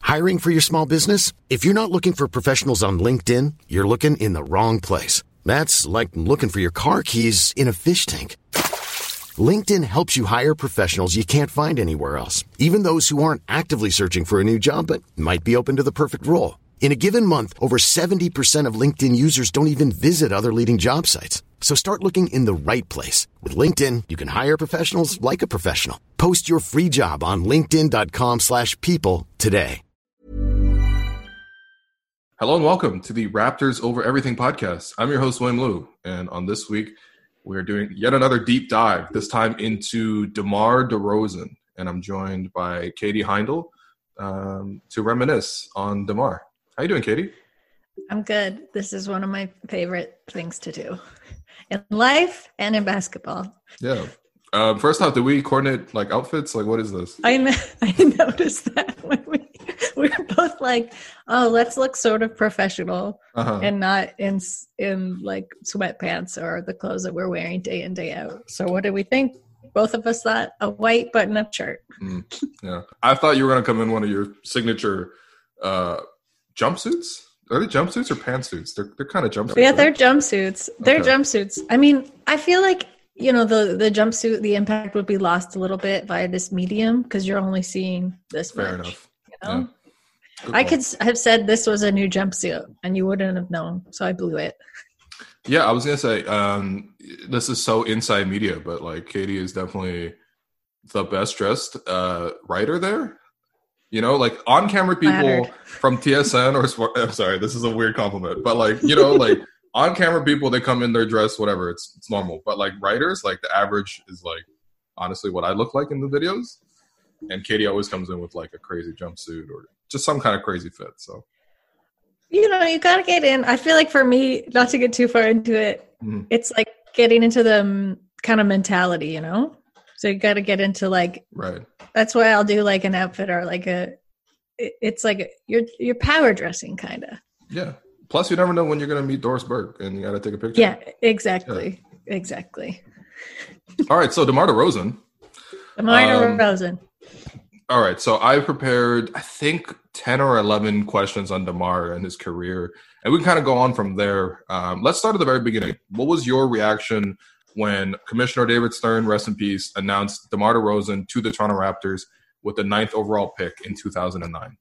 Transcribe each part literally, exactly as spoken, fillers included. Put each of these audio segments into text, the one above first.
Hiring for your small business? If you're not looking for professionals on LinkedIn, you're looking in the wrong place. That's like looking for your car keys in a fish tank. LinkedIn helps you hire professionals you can't find anywhere else, even those who aren't actively searching for a new job but might be open to the perfect role. In a given month, over seventy percent of LinkedIn users don't even visit other leading job sites. So start looking in the right place. With LinkedIn, you can hire professionals like a professional. Post your free job on linkedin.com slash people today. Hello and welcome to the Raptors Over Everything podcast. I'm your host, William Liu, and on this week, we're doing yet another deep dive, this time into DeMar DeRozan, and I'm joined by Katie Heindel um, to reminisce on DeMar. How you doing, Katie? I'm good. This is one of my favorite things to do in life and in basketball. Yeah. Uh, first off, do we coordinate like outfits? Like, what is this? I I noticed that when we we were both like, oh, let's look sort of professional uh-huh. and not in in like sweatpants or the clothes that we're wearing day in, day out. So what did we think? Both of us thought a white button-up shirt. Mm, yeah. I thought you were going to come in one of your signature uh, jumpsuits. Are they jumpsuits or pantsuits? They're they're kind of jumpsuits. Yeah, right? they're jumpsuits. They're okay. jumpsuits. I mean, I feel like, you know, the, the jumpsuit, the impact would be lost a little bit via this medium because you're only seeing this Fair much. enough. You know? Yeah. I could have said this was a new jumpsuit and you wouldn't have known. So I blew it. Yeah, I was going to say, um, this is so inside media, but like Katie is definitely the best dressed uh, writer there. You know, like on camera people Flattered. from T S N or I'm sorry, this is a weird compliment, but like, you know, like on camera people, they come in their dress, whatever, it's, it's normal. But like writers, like the average is like honestly what I look like in the videos. And Katie always comes in with like a crazy jumpsuit or just some kind of crazy fit. So, you know, you got to get in. I feel like for me, not to get too far into it, mm-hmm. it's like getting into the um, kind of mentality, you know? So you got to get into like, right. That's why I'll do like an outfit or like a, it, it's like you're, you're power dressing kind of. Yeah. Plus you never know when you're going to meet Doris Burke and you got to take a picture. Yeah, exactly. Yeah. Exactly. All right. So DeMar DeRozan. DeMar DeRozan. Um, All right, so I prepared, I think, ten or eleven questions on DeMar and his career, and we can kind of go on from there. Um, let's start at the very beginning. What was your reaction when Commissioner David Stern, rest in peace, announced DeMar DeRozan to the Toronto Raptors with the ninth overall pick in two thousand nine?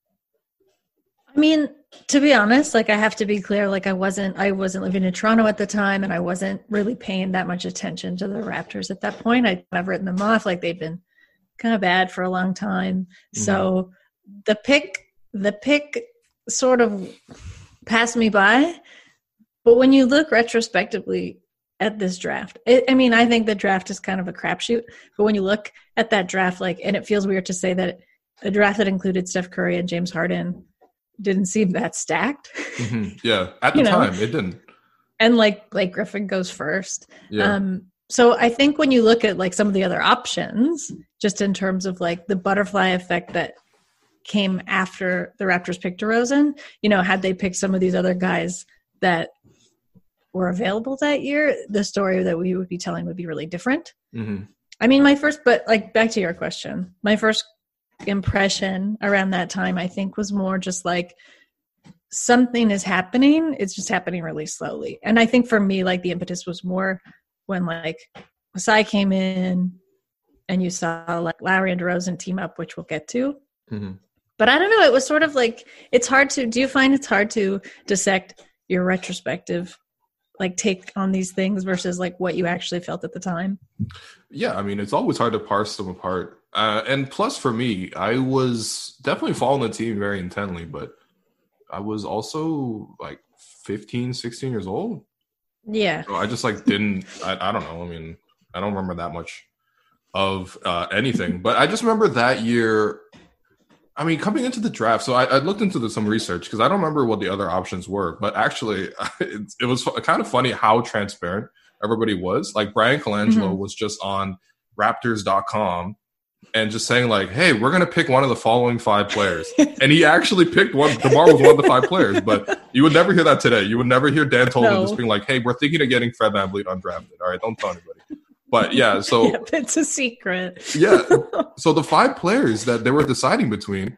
I mean, to be honest, like I have to be clear, like I wasn't, I wasn't living in Toronto at the time, and I wasn't really paying that much attention to the Raptors at that point. I'd I've written them off like they'd been kind of bad for a long time. Mm-hmm. So the pick, the pick sort of passed me by. But when you look retrospectively at this draft, it, I mean, I think the draft is kind of a crapshoot. But when you look at that draft, like, and it feels weird to say that a draft that included Steph Curry and James Harden didn't seem that stacked. Mm-hmm. Yeah, at the you time, know? It didn't. And like Blake Griffin goes first. Yeah. Um, So I think when you look at like some of the other options, just in terms of like the butterfly effect that came after the Raptors picked DeRozan, you know, had they picked some of these other guys that were available that year, the story that we would be telling would be really different. Mm-hmm. I mean, my first, but like back to your question, my first impression around that time, I think was more just like something is happening. It's just happening really slowly. And I think for me, like the impetus was more when like Masai came in and you saw like Lowry and DeRozan team up, which we'll get to. Mm-hmm. But I don't know. It was sort of like, it's hard to, do you find it's hard to dissect your retrospective, like take on these things versus like what you actually felt at the time? Yeah. I mean, it's always hard to parse them apart. Uh, and plus for me, I was definitely following the team very intently, but I was also like fifteen, sixteen years old. Yeah. So I just like didn't, I, I don't know. I mean, I don't remember that much of uh, anything, but I just remember that year. I mean, coming into the draft, so I, I looked into the, some research because I don't remember what the other options were, but actually it, it was kind of funny how transparent everybody was. Like Brian Colangelo mm-hmm. was just on Raptors dot com and just saying like, hey, we're going to pick one of the following five players. And he actually picked one. DeMar was one of the five players, but you would never hear that today. You would never hear Dan Tolman no. just being like, hey, we're thinking of getting Fred VanVleet undrafted. All right, don't tell anybody. But yeah, so. Yep, it's a secret. Yeah. So the five players that they were deciding between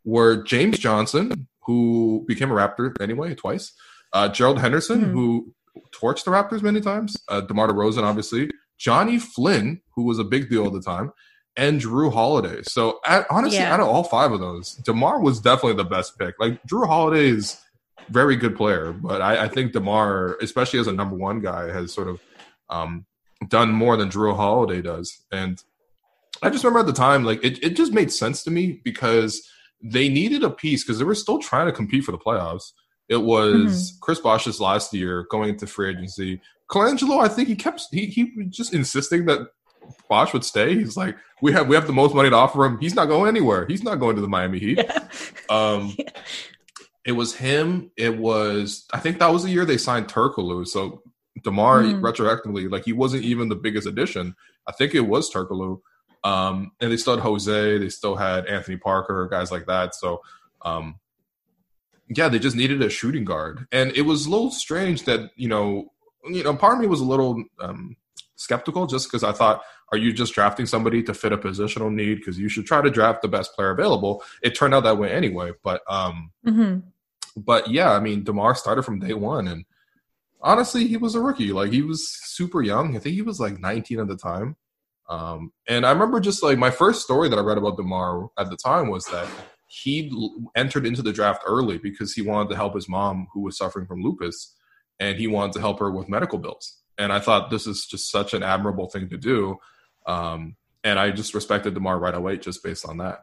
were James Johnson, who became a Raptor anyway twice, uh, Gerald Henderson, mm-hmm. who torched the Raptors many times, uh, DeMar DeRozan, obviously, Johnny Flynn, who was a big deal at the time, and Drew Holiday. So at, honestly, yeah. out of all five of those, DeMar was definitely the best pick. Like Drew Holiday is a very good player, but I, I think DeMar, especially as a number one guy, has sort of um, done more than Drew Holiday does. And I just remember at the time, like it, it just made sense to me because they needed a piece because they were still trying to compete for the playoffs. It was mm-hmm. Chris Bosh's last year going into free agency. Colangelo, I think he kept he he was just insisting that Bosh would stay. He's like, we have we have the most money to offer him. He's not going anywhere. He's not going to the Miami Heat. Yeah. Um, yeah. It was him. It was I think that was the year they signed Turkoglu. So DeMar mm. retroactively, like he wasn't even the biggest addition. I think it was Turkoglu. Um, and they still had Jose. They still had Anthony Parker, guys like that. So, um, yeah, they just needed a shooting guard. And it was a little strange that, you know, you know, part of me was a little um, skeptical just because I thought, are you just drafting somebody to fit a positional need? Because you should try to draft the best player available. It turned out that way anyway. But, um, mm-hmm. but yeah, I mean, DeMar started from day one. And honestly, he was a rookie. Like, he was super young. I think he was like nineteen at the time. Um, and I remember just like my first story that I read about DeMar at the time was that he l- entered into the draft early because he wanted to help his mom who was suffering from lupus. And he wanted to help her with medical bills. And I thought this is just such an admirable thing to do. Um, and I just respected DeMar right away just based on that.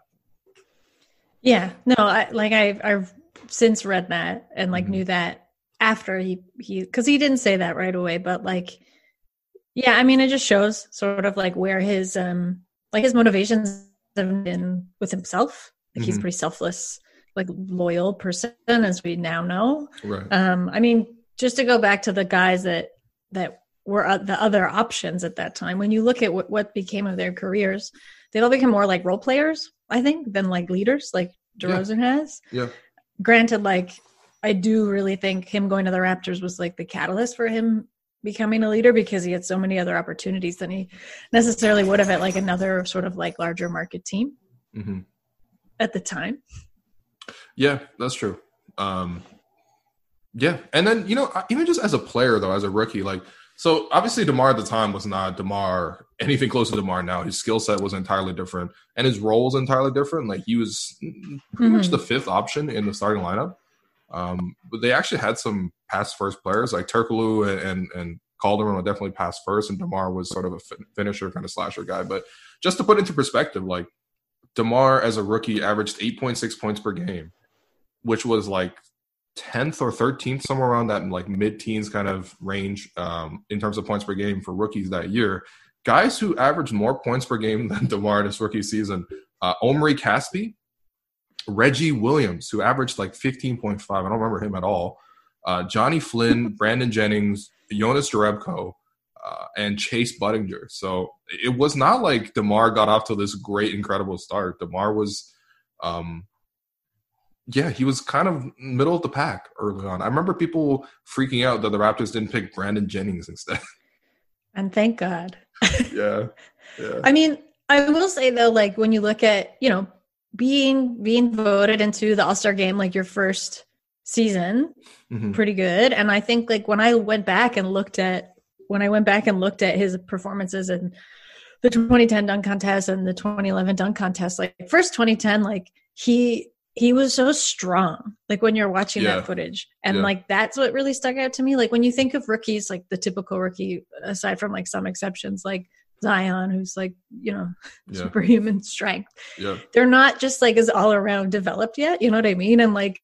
Yeah, no, I, like I, I've since read that and like mm-hmm. knew that after he, he, because he didn't say that right away, but like, yeah, I mean, it just shows sort of like where his, um, like his motivations have been with himself. Like mm-hmm. he's a pretty selfless, like loyal person, as we now know. Right. Um, I mean, just to go back to the guys that that were uh, the other options at that time, when you look at what, what became of their careers, they all become more like role players, I think, than like leaders, like DeRozan yeah. has. Yeah. Granted, like I do really think him going to the Raptors was like the catalyst for him becoming a leader because he had so many other opportunities than he necessarily would have at like another sort of like larger market team mm-hmm. at the time. Yeah, that's true. Um, Yeah, and then, you know, even just as a player, though, as a rookie, like, so obviously DeMar at the time was not DeMar, anything close to DeMar now. His skill set was entirely different, and his role was entirely different. Like, he was pretty mm-hmm. much the fifth option in the starting lineup. Um, but they actually had some pass-first players, like Turkoglu and, and, and Calderon were definitely pass-first, and DeMar was sort of a finisher, kind of slasher guy. But just to put into perspective, like, DeMar as a rookie averaged eight point six points per game, which was like tenth or thirteenth, somewhere around that like mid-teens kind of range um, in terms of points per game for rookies that year. Guys who averaged more points per game than DeMar in his rookie season, uh, Omri Caspi, Reggie Williams, who averaged like fifteen point five. I don't remember him at all. Uh, Johnny Flynn, Brandon Jennings, Jonas Jerebko, uh, and Chase Budinger. So it was not like DeMar got off to this great, incredible start. DeMar was um, – yeah, he was kind of middle of the pack early on. I remember people freaking out that the Raptors didn't pick Brandon Jennings instead. And thank God. yeah, yeah. I mean, I will say though, like when you look at, you know, being being voted into the All-Star game, like your first season, mm-hmm. pretty good. And I think like when I went back and looked at when I went back and looked at his performances in the twenty ten dunk contest and the twenty eleven dunk contest, like first twenty ten, like he. He was so strong, like when you're watching yeah. that footage. And yeah. like, that's what really stuck out to me. Like when you think of rookies, like the typical rookie, aside from like some exceptions, like Zion, who's like, you know, yeah. superhuman strength. Yeah. They're not just like as all around developed yet. You know what I mean? And like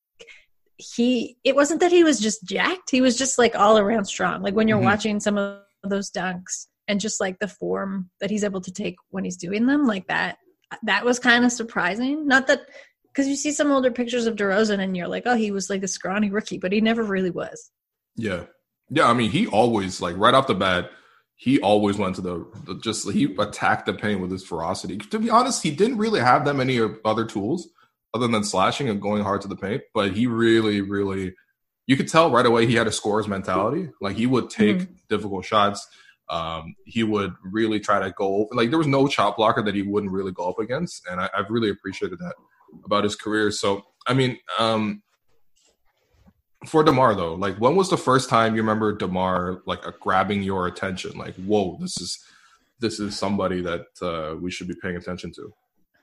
he, it wasn't that he was just jacked. He was just like all around strong. Like when you're mm-hmm. watching some of those dunks and just like the form that he's able to take when he's doing them like that, that was kind of surprising. Not that, because you see some older pictures of DeRozan and you're like, oh, he was like a scrawny rookie, but he never really was. Yeah. Yeah, I mean, he always, like right off the bat, he always went to the, the just, he attacked the paint with his ferocity. To be honest, he didn't really have that many other tools other than slashing and going hard to the paint, but he really, really, you could tell right away he had a scorer's mentality. Like he would take mm-hmm. difficult shots. Um, he would really try to go over. Like there was no shot blocker that he wouldn't really go up against, and I, I've really appreciated that about his career. So, I mean, um, for DeMar though, like when was the first time you remember DeMar like uh, grabbing your attention? Like, whoa, this is this is somebody that uh, we should be paying attention to.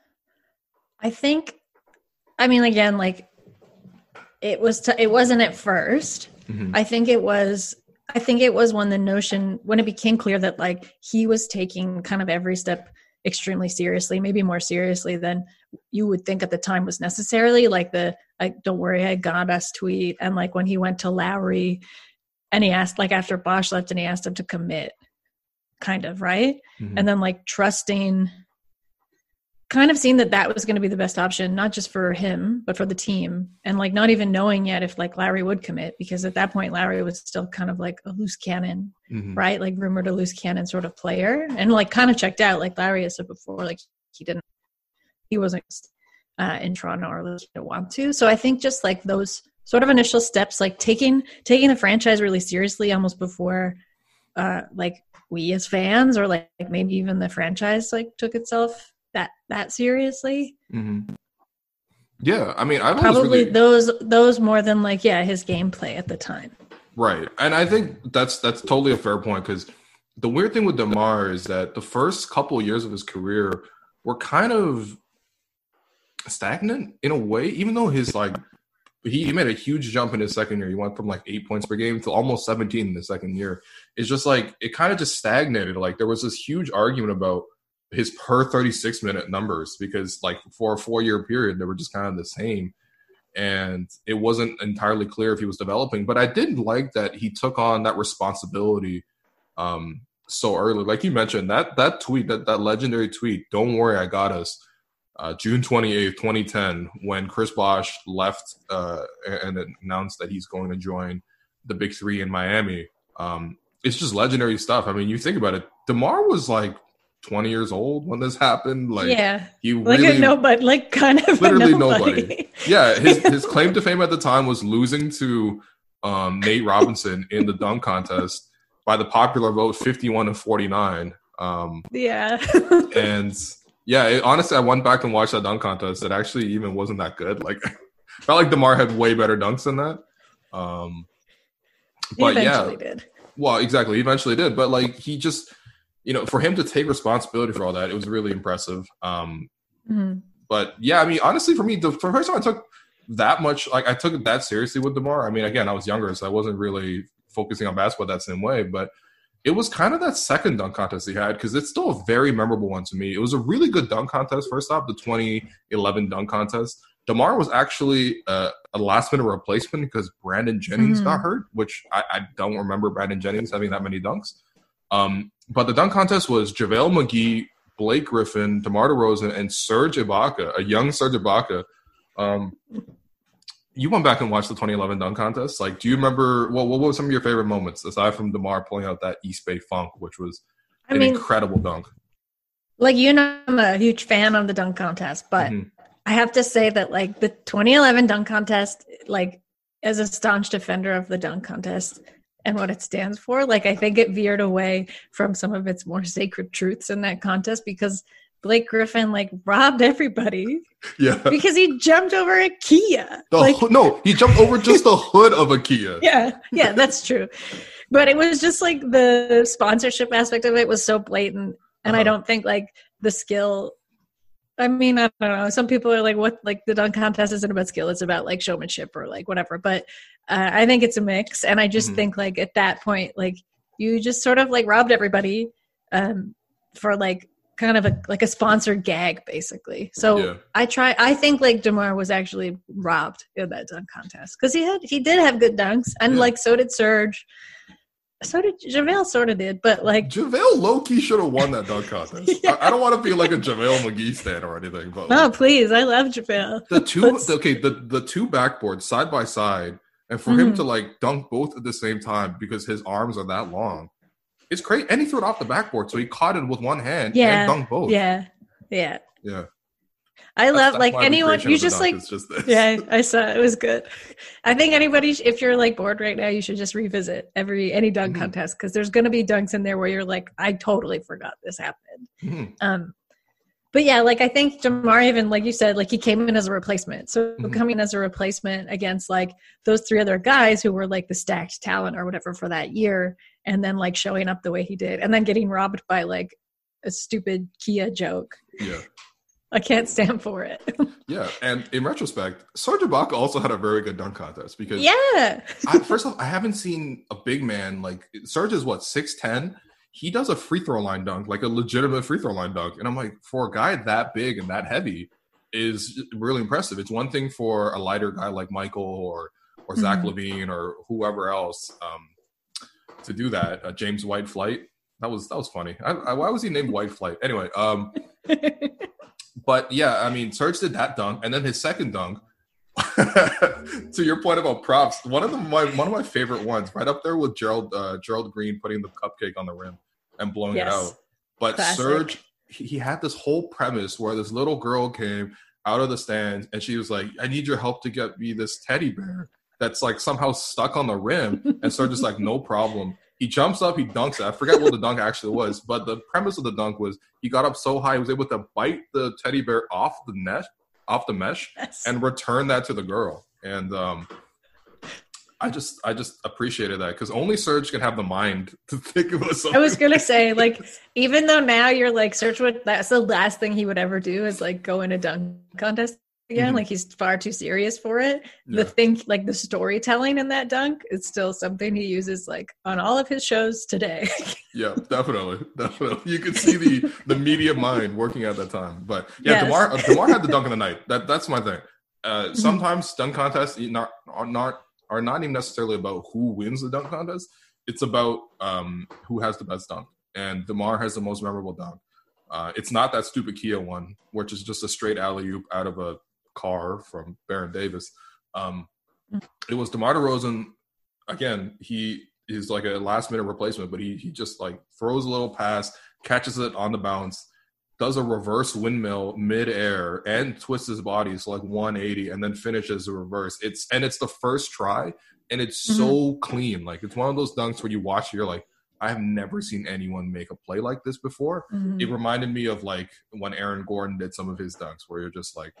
I think, I mean, again, like it was, t- it wasn't at first. Mm-hmm. I think it was, I think it was when the notion, when it became clear that like he was taking kind of every step extremely seriously, maybe more seriously than you would think at the time was necessarily, like the, like, don't worry, I got us tweet. And like when he went to Lowry and he asked, like after Bosh left and he asked him to commit, kind of, right? Mm-hmm. And then like trusting, kind of seeing that that was going to be the best option, not just for him, but for the team. And like not even knowing yet if like Lowry would commit, because at that point, Lowry was still kind of like a loose cannon, mm-hmm. right? Like rumored a loose cannon sort of player, and like kind of checked out. Like Lowry has said before, like he didn't, he wasn't uh, in Toronto or like he didn't want to. So I think just like those sort of initial steps, like taking, taking the franchise really seriously almost before uh, like we as fans, or like maybe even the franchise like took itself that that seriously. Mm-hmm. Yeah, I mean, I probably really... those those more than like yeah his gameplay at the time. Right, and I think that's that's totally a fair point, because the weird thing with DeMar is that the first couple of years of his career were kind of stagnant in a way, even though his like he, he made a huge jump in his second year. He went from like eight points per game to almost seventeen in the second year. It's just like it kind of just stagnated. Like there was this huge argument about his per thirty-six minute numbers, because like for a four year period, they were just kind of the same. And it wasn't entirely clear if he was developing, but I did like that he took on that responsibility um, so early. Like you mentioned, that, that tweet, that, that legendary tweet, "Don't worry, I got us," uh, June twenty-eighth, twenty ten, when Chris Bosh left uh, and announced that he's going to join the Big Three in Miami. Um, it's just legendary stuff. I mean, you think about it, DeMar was like twenty years old when this happened. Like, yeah, he like really, a nobody, like kind of literally nobody. nobody. Yeah, his his claim to fame at the time was losing to um, Nate Robinson in the dunk contest by the popular vote, fifty-one to forty-nine. Um, yeah, and yeah, it, honestly, I went back and watched that dunk contest. It actually even wasn't that good. Like, felt like DeMar had way better dunks than that. Um, but he eventually yeah, did. Well, exactly, he eventually did. But like, he just. You know, for him to take responsibility for all that, it was really impressive. Um, mm-hmm. But yeah, I mean, honestly, for me, the, for the first time I took that much, like I took it that seriously with DeMar. I mean, again, I was younger, so I wasn't really focusing on basketball that same way. But it was kind of that second dunk contest he had, because it's still a very memorable one to me. It was a really good dunk contest. First off, the twenty eleven dunk contest. DeMar was actually uh, a last-minute replacement because Brandon Jennings mm-hmm. got hurt, which I, I don't remember Brandon Jennings having that many dunks. Um, but the dunk contest was JaVale McGee, Blake Griffin, DeMar DeRozan, and Serge Ibaka, a young Serge Ibaka. Um, you went back and watched the twenty eleven dunk contest. Like, do you remember what, what were some of your favorite moments aside from DeMar pulling out that East Bay Funk, which was I an mean, incredible dunk? Like, you know, I'm a huge fan of the dunk contest, but mm-hmm. I have to say that like the twenty eleven dunk contest, like as a staunch defender of the dunk contest and what it stands for, like I think it veered away from some of its more sacred truths in that contest, because Blake Griffin like robbed everybody. Yeah, because he jumped over a Kia. The like, ho- no, he jumped over just the hood of a Kia. Yeah, yeah, that's true. But it was just like the sponsorship aspect of it was so blatant, and uh-huh. I don't think like the skill. I mean, I don't know. Some people are like, "What? Like the dunk contest isn't about skill; it's about like showmanship or like whatever." But uh, I think it's a mix, and I just mm-hmm. think like at that point, like you just sort of like robbed everybody um, for like kind of a like a sponsored gag, basically. So yeah. I try. I think like DeMar was actually robbed in that dunk contest because he had he did have good dunks, and yeah. like so did Serge. So did JaVale, sort of did, but like JaVale low-key should have won that dunk contest. yeah. I, I don't want to feel like a JaVale McGee stan or anything, but no, like, please, I love JaVale. The two, the, okay, the the two backboards side by side, and for mm-hmm. him to like dunk both at the same time because his arms are that long, it's great. And he threw it off the backboard, so he caught it with one hand yeah. and dunked both. Yeah, yeah, yeah. I love that's, that's like anyone you just like just yeah I saw it was good. I think anybody if you're like bored right now you should just revisit every any dunk mm-hmm. contest, because there's going to be dunks in there where you're like I totally forgot this happened. Mm-hmm. Um, But yeah, like I think DeMar even, like you said, like he came in as a replacement. So mm-hmm. coming as a replacement against like those three other guys who were like the stacked talent or whatever for that year, and then like showing up the way he did, and then getting robbed by like a stupid Kia joke. Yeah. I can't stand for it. Yeah, and in retrospect, Serge Ibaka also had a very good dunk contest because yeah. I, first off, I haven't seen a big man like Serge is what six ten. He does a free throw line dunk, like a legitimate free throw line dunk, and I'm like, for a guy that big and that heavy, is really impressive. It's one thing for a lighter guy like Michael or or mm-hmm. Zach LaVine or whoever else um, to do that. Uh, James White Flight, that was that was funny. I, I, why was he named White Flight anyway? Um, But yeah, I mean, Serge did that dunk, and then his second dunk. To your point about props, one of the my one of my favorite ones, right up there with Gerald uh, Gerald Green putting the cupcake on the rim and blowing yes. it out. But Classic. Serge, he, he had this whole premise where this little girl came out of the stands, and she was like, "I need your help to get me this teddy bear that's like somehow stuck on the rim." And Serge is like, "No problem." He jumps up, he dunks it. I forget what the dunk actually was, but the premise of the dunk was he got up so high he was able to bite the teddy bear off the net, off the mesh, yes. and return that to the girl. And um, I just, I just appreciated that because only Serge can have the mind to think of something. I was gonna say, like, even though now you're like, Serge would, that's the last thing he would ever do is like go in a dunk contest again. Mm-hmm. Like he's far too serious for it. Yeah. The thing, like the storytelling in that dunk, is still something he uses like on all of his shows today. Yeah, definitely, definitely. You could see the the media mind working at that time. But yeah, yes. DeMar uh, DeMar had the dunk of the night. That that's my thing. Uh, sometimes dunk contests not are not are not even necessarily about who wins the dunk contest. It's about um, who has the best dunk, and DeMar has the most memorable dunk. Uh, it's not that stupid Kia one, which is just a straight alley oop out of a car from Baron Davis. Um, it was DeMar DeRozan. Again, he is like a last minute replacement, but he he just like throws a little pass, catches it on the bounce, does a reverse windmill mid-air and twists his body so like one eighty and then finishes the reverse. It's and it's the first try and it's mm-hmm. so clean. Like it's one of those dunks where you watch, you're like, I have never seen anyone make a play like this before. Mm-hmm. It reminded me of like when Aaron Gordon did some of his dunks where you're just like,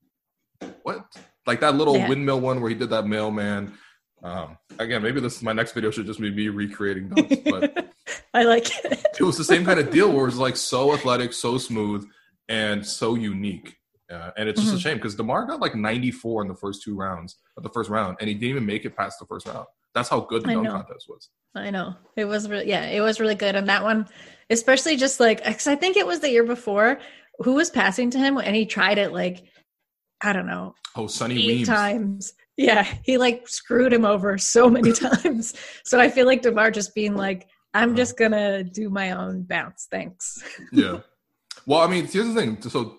what? Like that little yeah. windmill one where he did that mailman. Um, again, maybe this my next video should just be me recreating dunks, but I like it. It was the same kind of deal where it was like so athletic, so smooth, and so unique. Uh, and it's just mm-hmm. a shame because DeMar got like ninety-four in the first two rounds of the first round, and he didn't even make it past the first round. That's how good the dunk contest was. I know. It was really, yeah, it was really good. And that one, especially just like, because I think it was the year before, who was passing to him and he tried it like, I don't know. Oh, Sonny eight Weems. times. Yeah, he like screwed him over so many times. So I feel like DeMar just being like, I'm uh, just going to do my own bounce. Thanks. Yeah. Well, I mean, here's the thing. So,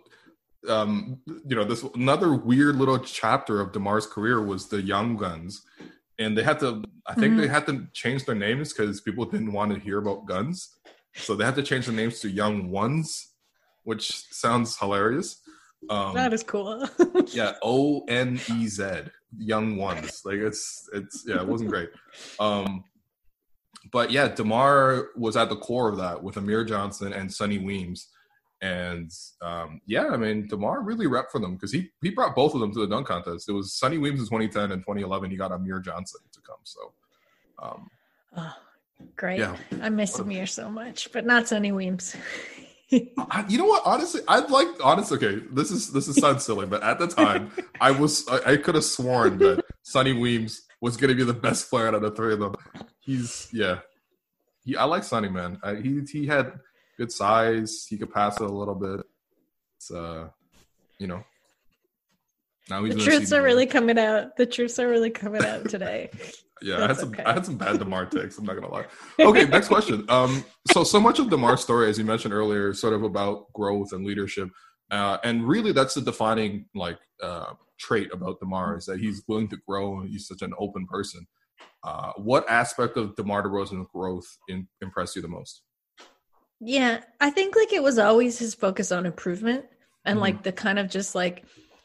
um, you know, this another weird little chapter of DeMar's career was the Young Guns. And they had to, I think mm-hmm. they had to change their names because people didn't want to hear about guns. So they had to change their names to Young Ones, which sounds hilarious. Um, that is cool. Yeah, O N E Z, Young Ones. Like it's it's yeah, it wasn't great. Um, but yeah, DeMar was at the core of that with Amir Johnson and Sonny Weems, and um, yeah, I mean DeMar really repped for them because he he brought both of them to the dunk contest. It was Sonny Weems in twenty ten and twenty eleven. He got Amir Johnson to come. So, um, oh, great! Yeah. I miss Amir so much, but not Sonny Weems. I, you know what? Honestly, I'd like honestly. Okay, this is this is sounds silly, but at the time, I was I, I could have sworn that Sonny Weems was going to be the best player out of the three of them. He's yeah, he I like Sonny, man. I, he he had good size. He could pass it a little bit. It's uh, you know. Now he's the truths are really coming out. The truths are really coming out today. Yeah, I had some okay. I had some bad DeMar takes, I'm not gonna lie. Okay, next question. Um, so so much of DeMar's story, as you mentioned earlier, is sort of about growth and leadership. Uh, and really that's the defining like uh, trait about DeMar is that he's willing to grow and he's such an open person. Uh, what aspect of DeMar DeRozan's growth in, impressed you the most? Yeah, I think like it was always his focus on improvement and mm-hmm. like the kind of just like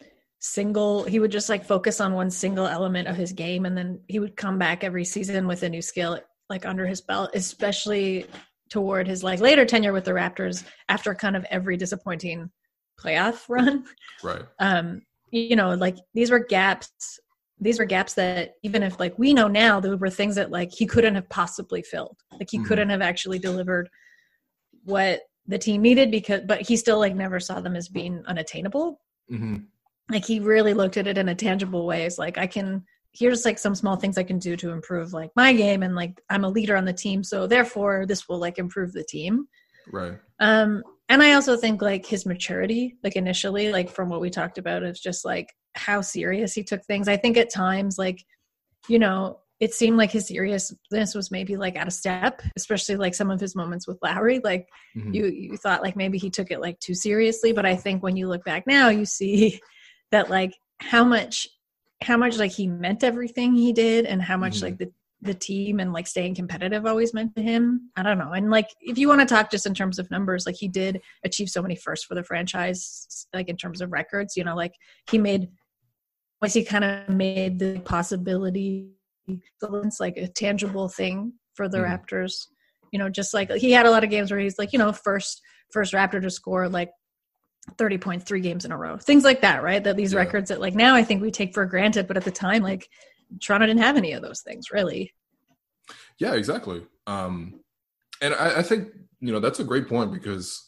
single he would just like focus on one single element of his game and then he would come back every season with a new skill like under his belt, especially toward his like later tenure with the Raptors after kind of every disappointing playoff run. Right. Um, you know, like these were gaps. These were gaps that even if like we know now, there were things that like he couldn't have possibly filled. Like he mm-hmm. couldn't have actually delivered what the team needed because, but he still like never saw them as being unattainable. Mm-hmm. Like he really looked at it in a tangible way. It's like, I can, here's like some small things I can do to improve like my game. And like, I'm a leader on the team. So therefore this will like improve the team. Right. Um, and I also think like his maturity, like initially, like from what we talked about, is just like how serious he took things. I think at times, like, you know, it seemed like his seriousness was maybe like out of step, especially like some of his moments with Lowry. Like mm-hmm. you, you thought like maybe he took it like too seriously. But I think when you look back now, you see that like how much, how much like he meant everything he did and how much mm-hmm. like the, the team and like staying competitive always meant to him. I don't know. And like, if you want to talk just in terms of numbers, like he did achieve so many firsts for the franchise, like in terms of records, you know, like he made, once he kind of made the possibility, it's like a tangible thing for the mm-hmm. Raptors, you know, just like he had a lot of games where he's like, you know, first, first Raptor to score like thirty point three games in a row, things like that. Right. That these yeah. records that like now I think we take for granted, but at the time, like Toronto didn't have any of those things really. Yeah, exactly. Um, and I, I think, you know, that's a great point because,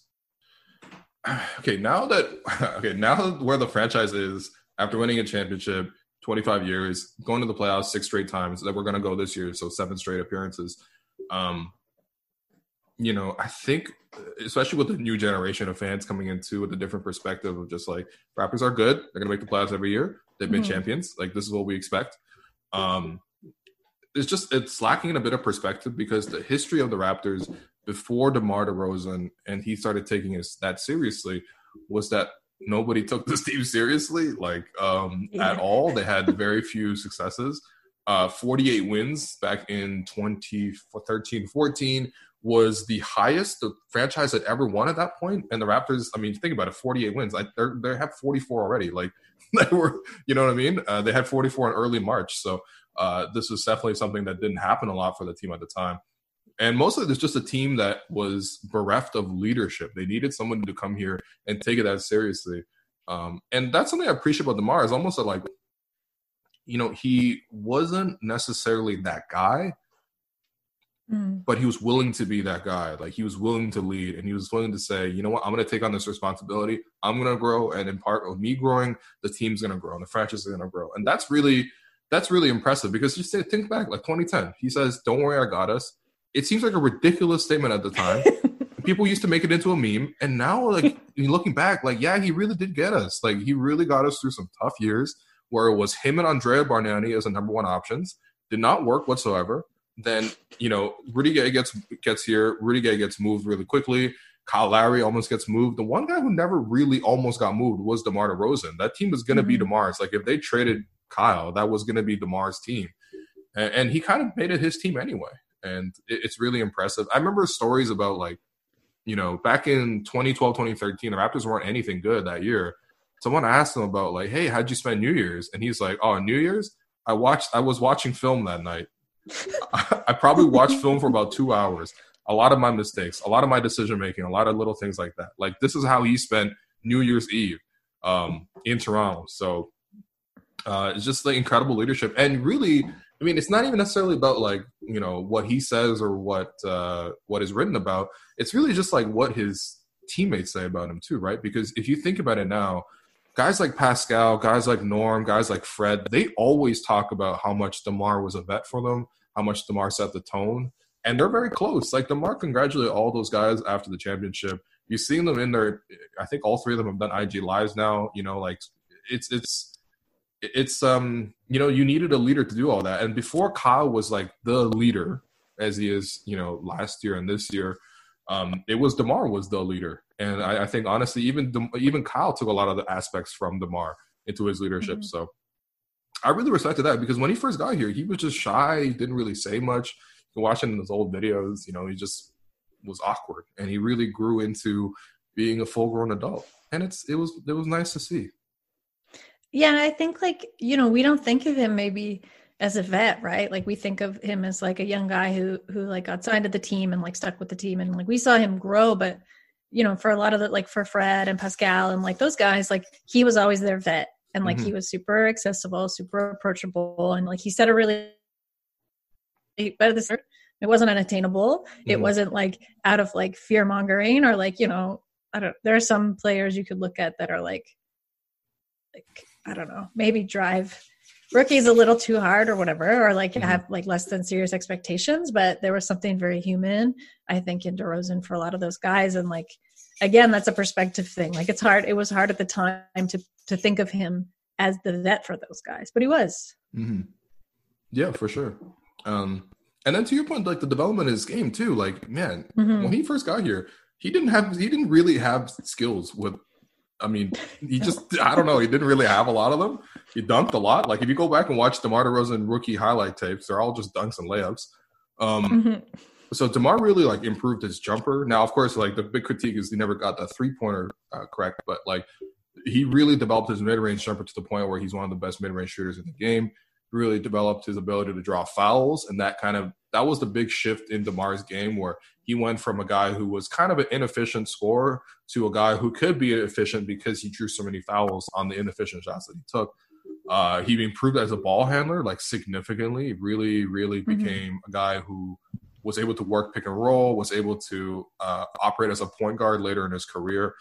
okay, now that, okay, now where the franchise is after winning a championship, twenty-five years, going to the playoffs six straight times that we're going to go this year. So seven straight appearances. Um, you know, I think, especially with the new generation of fans coming into with a different perspective of just like Raptors are good. They're going to make the playoffs every year. They've been mm-hmm. champions. Like this is what we expect. Um, it's just, it's lacking in a bit of perspective because the history of the Raptors before DeMar DeRozan and he started taking us that seriously was that nobody took this team seriously, like um, yeah. at all. They had very few successes. Uh, forty-eight wins back in twenty thirteen fourteen was the highest the franchise had ever won at that point. And the Raptors, I mean, think about it, forty-eight wins. Like they're, they have forty-four already. Like they were, you know what I mean? Uh, they had forty-four in early March. So uh, this was definitely something that didn't happen a lot for the team at the time. And mostly there's just a team that was bereft of leadership. They needed someone to come here and take it that seriously. Um, and that's something I appreciate about DeMar is almost like, you know, he wasn't necessarily that guy, mm. but he was willing to be that guy. Like he was willing to lead and he was willing to say, you know what, I'm going to take on this responsibility. I'm going to grow. And in part of me growing, the team's going to grow and the franchise is going to grow. And that's really, that's really impressive because just say, think back like twenty ten, he says, don't worry, I got us. It seems like a ridiculous statement at the time. People used to make it into a meme. And now, like, looking back, like, yeah, he really did get us. Like, he really got us through some tough years where it was him and Andrea Bargnani as the number one options. Did not work whatsoever. Then, you know, Rudy Gay gets gets here. Rudy Gay gets moved really quickly. Kyle Lowry almost gets moved. The one guy who never really almost got moved was DeMar DeRozan. That team was going to mm-hmm. be DeMar's. Like, if they traded Kyle, that was going to be DeMar's team. And, and he kind of made it his team anyway. And it's really impressive. I remember stories about, like, you know, back in twenty twelve, twenty thirteen, the Raptors weren't anything good that year. Someone asked him about, like, hey, how'd you spend New Year's? And he's like, oh, New Year's? I watched, I was watching film that night. I probably watched film for about two hours. A lot of my mistakes, a lot of my decision-making, a lot of little things like that. Like, this is how he spent New Year's Eve um, in Toronto. So uh, it's just, like, incredible leadership. And really, I mean, it's not even necessarily about, like, you know, what he says or what uh, what is written about. It's really just, like, what his teammates say about him too, right? Because if you think about it now, guys like Pascal, guys like Norm, guys like Fred, they always talk about how much DeMar was a vet for them, how much DeMar set the tone. And they're very close. Like, DeMar congratulated all those guys after the championship. You've seen them in their – I think all three of them have done I G Lives now. You know, like, it's – it's – It's, um, you know, you needed a leader to do all that. And before Kyle was like the leader, as he is, you know, last year and this year, um, it was DeMar was the leader. And I, I think, honestly, even De- even Kyle took a lot of the aspects from DeMar into his leadership. Mm-hmm. So I really respected that because when he first got here, he was just shy, didn't really say much. You can watch him in his old videos, you know, he just was awkward. And he really grew into being a full-grown adult. And it's it was it was nice to see. Yeah, and I think, like, you know, we don't think of him maybe as a vet, right? Like, we think of him as, like, a young guy who, who like, got signed to the team and, like, stuck with the team. And, like, we saw him grow. But, you know, for a lot of the, like for Fred and Pascal and like those guys, like he was always their vet. And like, mm-hmm. he was super accessible, super approachable. And like, he said a really, but this, it wasn't unattainable. Mm-hmm. It wasn't like out of like fear mongering or like, you know, I don't, there are some players you could look at that are like, like, I don't know, maybe drive rookies a little too hard or whatever, or like mm-hmm. have like less than serious expectations, but there was something very human, I think, in DeRozan for a lot of those guys. And like, again, that's a perspective thing. Like it's hard. It was hard at the time to, to think of him as the vet for those guys, but he was. Mm-hmm. Yeah, for sure. Um, and then to your point, like the development of his game too, like, man, mm-hmm. when he first got here, he didn't have, he didn't really have skills with, I mean, he just, I don't know. He didn't really have a lot of them. He dunked a lot. Like if you go back and watch DeMar DeRozan rookie highlight tapes, they're all just dunks and layups. Um, mm-hmm. So DeMar really like improved his jumper. Now, of course, like the big critique is he never got that three pointer uh, correct, but like he really developed his mid range jumper to the point where he's one of the best mid range shooters in the game. He really developed his ability to draw fouls, and that kind of that was the big shift in DeMar's game, where he went from a guy who was kind of an inefficient scorer to a guy who could be efficient because he drew so many fouls on the inefficient shots that he took. Uh, he improved as a ball handler like significantly. Really, really mm-hmm. became a guy who was able to work pick and roll, was able to uh, operate as a point guard later in his career.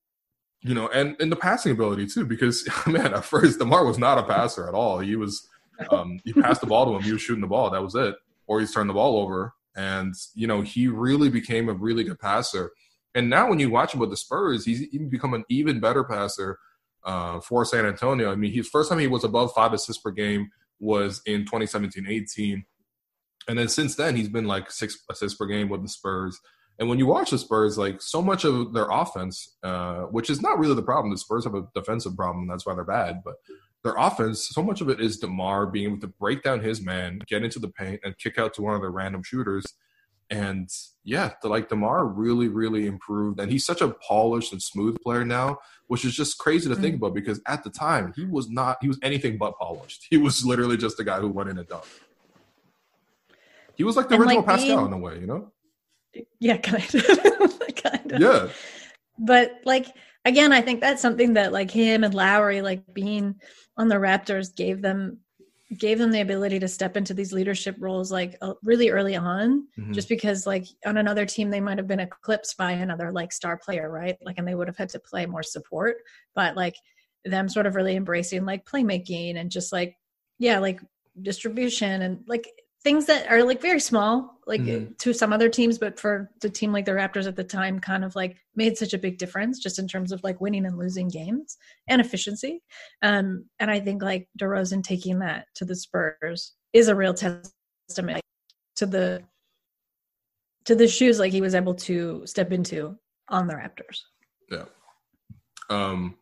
You know, and, and the passing ability too, because, man, at first, DeMar was not a passer at all. He was um, – you passed the ball to him, he was shooting the ball. That was it. Or he's turned the ball over. And, you know, he really became a really good passer. And now when you watch him with the Spurs, he's even become an even better passer uh, for San Antonio. I mean, his first time he was above five assists per game was in twenty seventeen eighteen. And then since then, he's been like six assists per game with the Spurs. And when you watch the Spurs, like so much of their offense, uh, which is not really the problem. The Spurs have a defensive problem. That's why they're bad. But their offense, so much of it is DeMar being able to break down his man, get into the paint, and kick out to one of their random shooters. And yeah, the, like DeMar really, really improved. And he's such a polished and smooth player now, which is just crazy to mm-hmm. think about because at the time, he was not – he was anything but polished. He was literally just a guy who went in and dunked. He was like the and original like Pascal being, in a way, you know? Yeah, kind of. kind of. Yeah. But, like, again, I think that's something that, like, him and Lowry, like, being on the Raptors gave them gave them the ability to step into these leadership roles, like, uh, really early on, mm-hmm. just because, like, on another team, they might have been eclipsed by another, like, star player, right? Like, and they would have had to play more support. But, like, them sort of really embracing, like, playmaking and just, like, yeah, like, distribution and, like, things that are like very small, like mm-hmm. to some other teams, but for the team like the Raptors at the time kind of like made such a big difference just in terms of like winning and losing games and efficiency. Um, and I think like DeRozan taking that to the Spurs is a real testament to the, to the shoes like he was able to step into on the Raptors. Yeah. Um,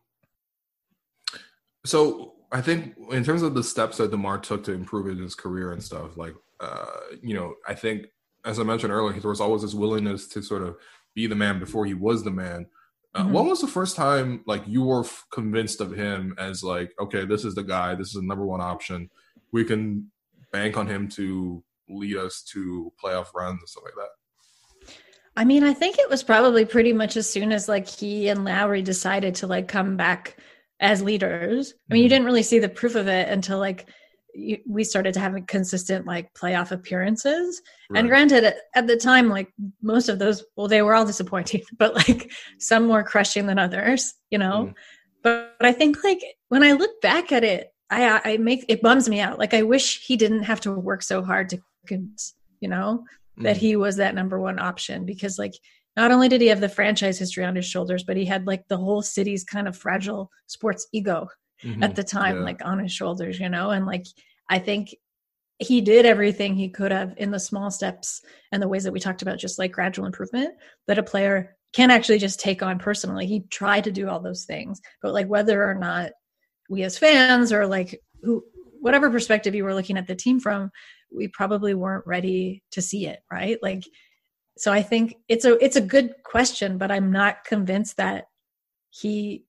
so I think in terms of the steps that DeMar took to improve in his career and stuff, like, Uh, you know, I think, as I mentioned earlier, there was always this willingness to sort of be the man before he was the man. Uh, mm-hmm. When was the first time, like, you were f- convinced of him as, like, okay, this is the guy, this is the number one option. We can bank on him to lead us to playoff runs and stuff like that? I mean, I think it was probably pretty much as soon as, like, he and Lowry decided to, like, come back as leaders. I mean, mm-hmm. you didn't really see the proof of it until, like, we started to have consistent like playoff appearances. Right. And granted at, at the time, like most of those, well, they were all disappointing, but like some more crushing than others, you know? Mm. But, but I think like when I look back at it, I, I make, it bums me out. Like I wish he didn't have to work so hard to convince, you know, mm. that he was that number one option, because like, not only did he have the franchise history on his shoulders, but he had like the whole city's kind of fragile sports ego Mm-hmm. at the time, yeah. like on his shoulders, you know, and like, I think he did everything he could have in the small steps and the ways that we talked about, just like gradual improvement that a player can actually just take on personally. He tried to do all those things, but like whether or not we as fans or like who, whatever perspective you were looking at the team from, we probably weren't ready to see it. Right. Like, so I think it's a, it's a good question, but I'm not convinced that he,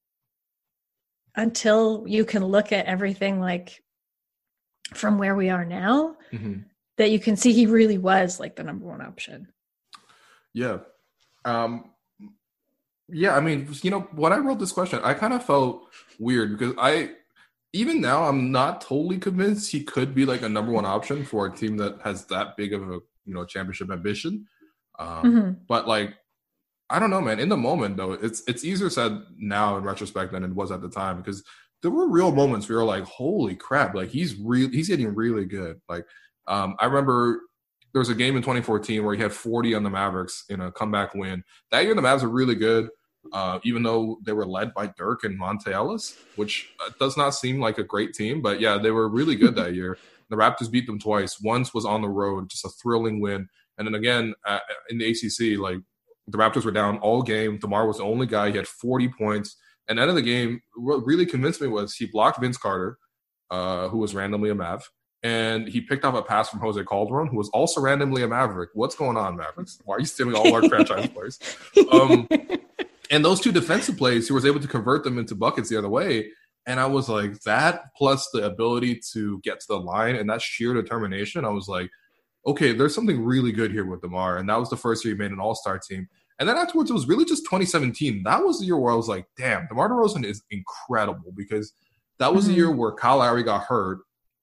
until you can look at everything like from where we are now, mm-hmm. that you can see he really was like the number one option. Yeah. Um, Yeah, I mean, you know, when I wrote this question, I kind of felt weird because I, even now, I'm not totally convinced he could be like a number one option for a team that has that big of a, you know, championship ambition. Um, Mm-hmm. but like, I don't know, man. In the moment, though, it's it's easier said now in retrospect than it was at the time because there were real moments where you're like, "Holy crap!" Like he's real, he's getting really good. Like um, I remember there was a game in twenty fourteen where he had forty on the Mavericks in a comeback win. That year, the Mavs were really good, uh, even though they were led by Dirk and Monte Ellis, which does not seem like a great team. But yeah, they were really good that year. The Raptors beat them twice. Once was on the road, just a thrilling win, and then again uh, in the A C C, like. The Raptors were down all game. DeMar was the only guy. He had forty points. And at the end of the game, what really convinced me was he blocked Vince Carter, uh, who was randomly a Mav, and he picked up a pass from Jose Calderon, who was also randomly a Maverick. What's going on, Mavericks? Why are you stealing all our franchise players? Um, and those two defensive plays, he was able to convert them into buckets the other way. And I was like, that plus the ability to get to the line and that sheer determination, I was like, okay, there's something really good here with DeMar. And that was the first year he made an all-star team. And then afterwards, it was really just twenty seventeen. That was the year where I was like, damn, DeMar DeRozan is incredible because that was mm-hmm. the year where Kyle Lowry got hurt.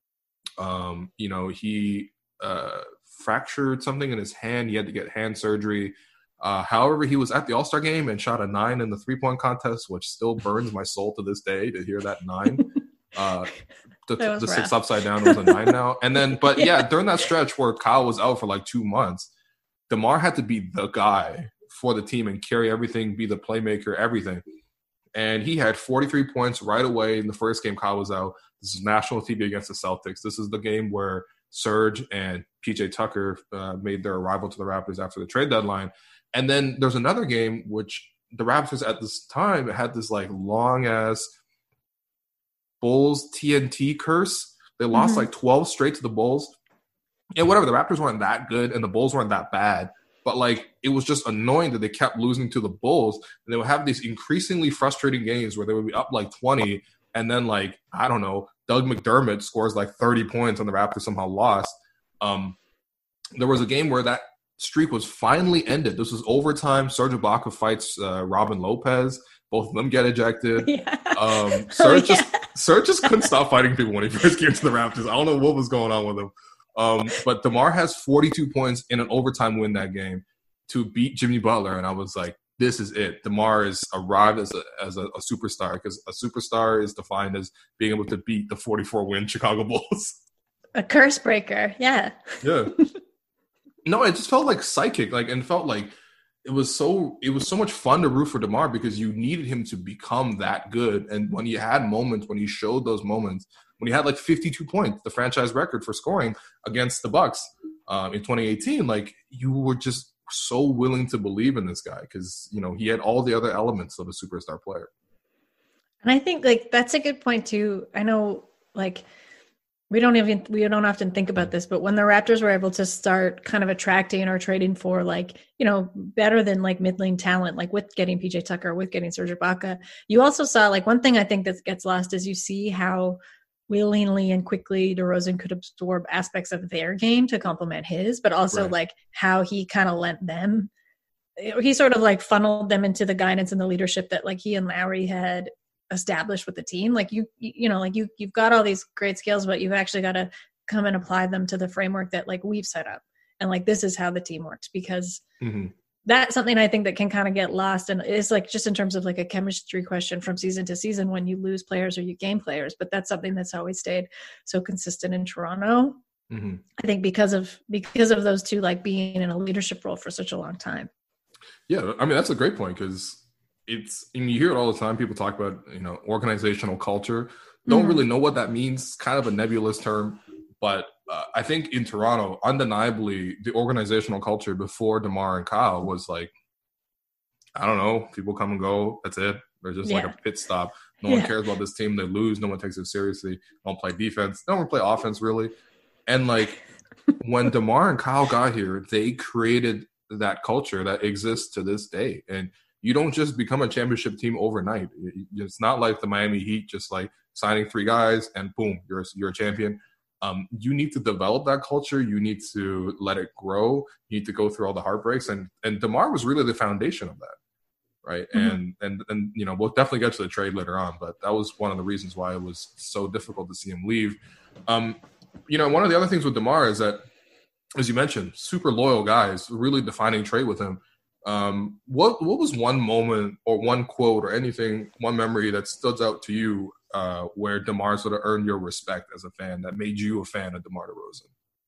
Um, you know, he uh, fractured something in his hand. He had to get hand surgery. Uh, however, he was at the All-Star game and shot a nine in the three-point contest, which still burns my soul to this day to hear that nine. Uh, the, the six upside down was a nine now. And then, but yeah. yeah, during that stretch where Kyle was out for like two months, DeMar had to be the guy for the team and carry everything, be the playmaker, everything. And he had forty-three points right away in the first game Kyle was out. This is national T V against the Celtics. This is the game where Serge and P J Tucker uh, made their arrival to the Raptors after the trade deadline. And then there's another game which the Raptors at this time had this like long ass Bulls T N T curse. They lost mm-hmm. like twelve straight to the Bulls. And whatever, the Raptors weren't that good and the Bulls weren't that bad. But like it was just annoying that they kept losing to the Bulls. And they would have these increasingly frustrating games where they would be up like twenty. And then like, I don't know, Doug McDermott scores like thirty points and the Raptors somehow lost. Um, there was a game where that streak was finally ended. This was overtime. Serge Ibaka fights uh, Robin Lopez. Both of them get ejected. Yeah. Um, Serge, oh, yeah. just, Serge just couldn't stop fighting people when he first came to the Raptors. I don't know what was going on with him. Um, but DeMar has forty-two points in an overtime win that game to beat Jimmy Butler. And I was like, this is it. DeMar has arrived as a, as a, a superstar because a superstar is defined as being able to beat the forty-four win Chicago Bulls. A curse breaker. Yeah. Yeah. No, it just felt like psychic. Like, and felt like it was so, it was so much fun to root for DeMar because you needed him to become that good. And when he had moments, when he showed those moments, when he had like fifty-two points, the franchise record for scoring against the Bucks um, in twenty eighteen, like you were just so willing to believe in this guy because, you know, he had all the other elements of a superstar player. And I think like that's a good point too. I know like we don't even, we don't often think about this, but when the Raptors were able to start kind of attracting or trading for like, you know, better than like middling talent, like with getting P J Tucker, with getting Serge Ibaka, you also saw like one thing I think that gets lost is you see how willingly and quickly DeRozan could absorb aspects of their game to complement his, but also right. like how he kind of lent them. He sort of like funneled them into the guidance and the leadership that like he and Lowry had established with the team. Like you, you know, like you, you've got all these great skills, but you've actually got to come and apply them to the framework that like we've set up. And like, this is how the team works because mm-hmm. that's something I think that can kind of get lost. And it's like, just in terms of like a chemistry question from season to season, when you lose players or you gain players, but that's something that's always stayed so consistent in Toronto. Mm-hmm. I think because of, because of those two, like being in a leadership role for such a long time. Yeah. I mean, that's a great point because it's, and you hear it all the time. People talk about, you know, organizational culture. Don't mm-hmm. really know what that means. Kind of a nebulous term, but uh, I think in Toronto, undeniably, the organizational culture before DeMar and Kyle was like, I don't know, people come and go. That's it. They're just yeah. like a pit stop. No yeah. one cares about this team. They lose. No one takes it seriously. Don't play defense. Don't play offense really. And like when DeMar and Kyle got here, they created that culture that exists to this day. And you don't just become a championship team overnight. It's not like the Miami Heat just like signing three guys and boom, you're you're a champion. Um, you need to develop that culture. You need to let it grow. You need to go through all the heartbreaks. And and DeMar was really the foundation of that. right? Mm-hmm. And and and you know, we'll definitely get to the trade later on, but that was one of the reasons why it was so difficult to see him leave. Um, you know, one of the other things with DeMar is that, as you mentioned, super loyal guys, really defining trait with him. Um, what what was one moment or one quote or anything, one memory that stood out to you uh, where DeMar sort of earned your respect as a fan, that made you a fan of DeMar DeRozan?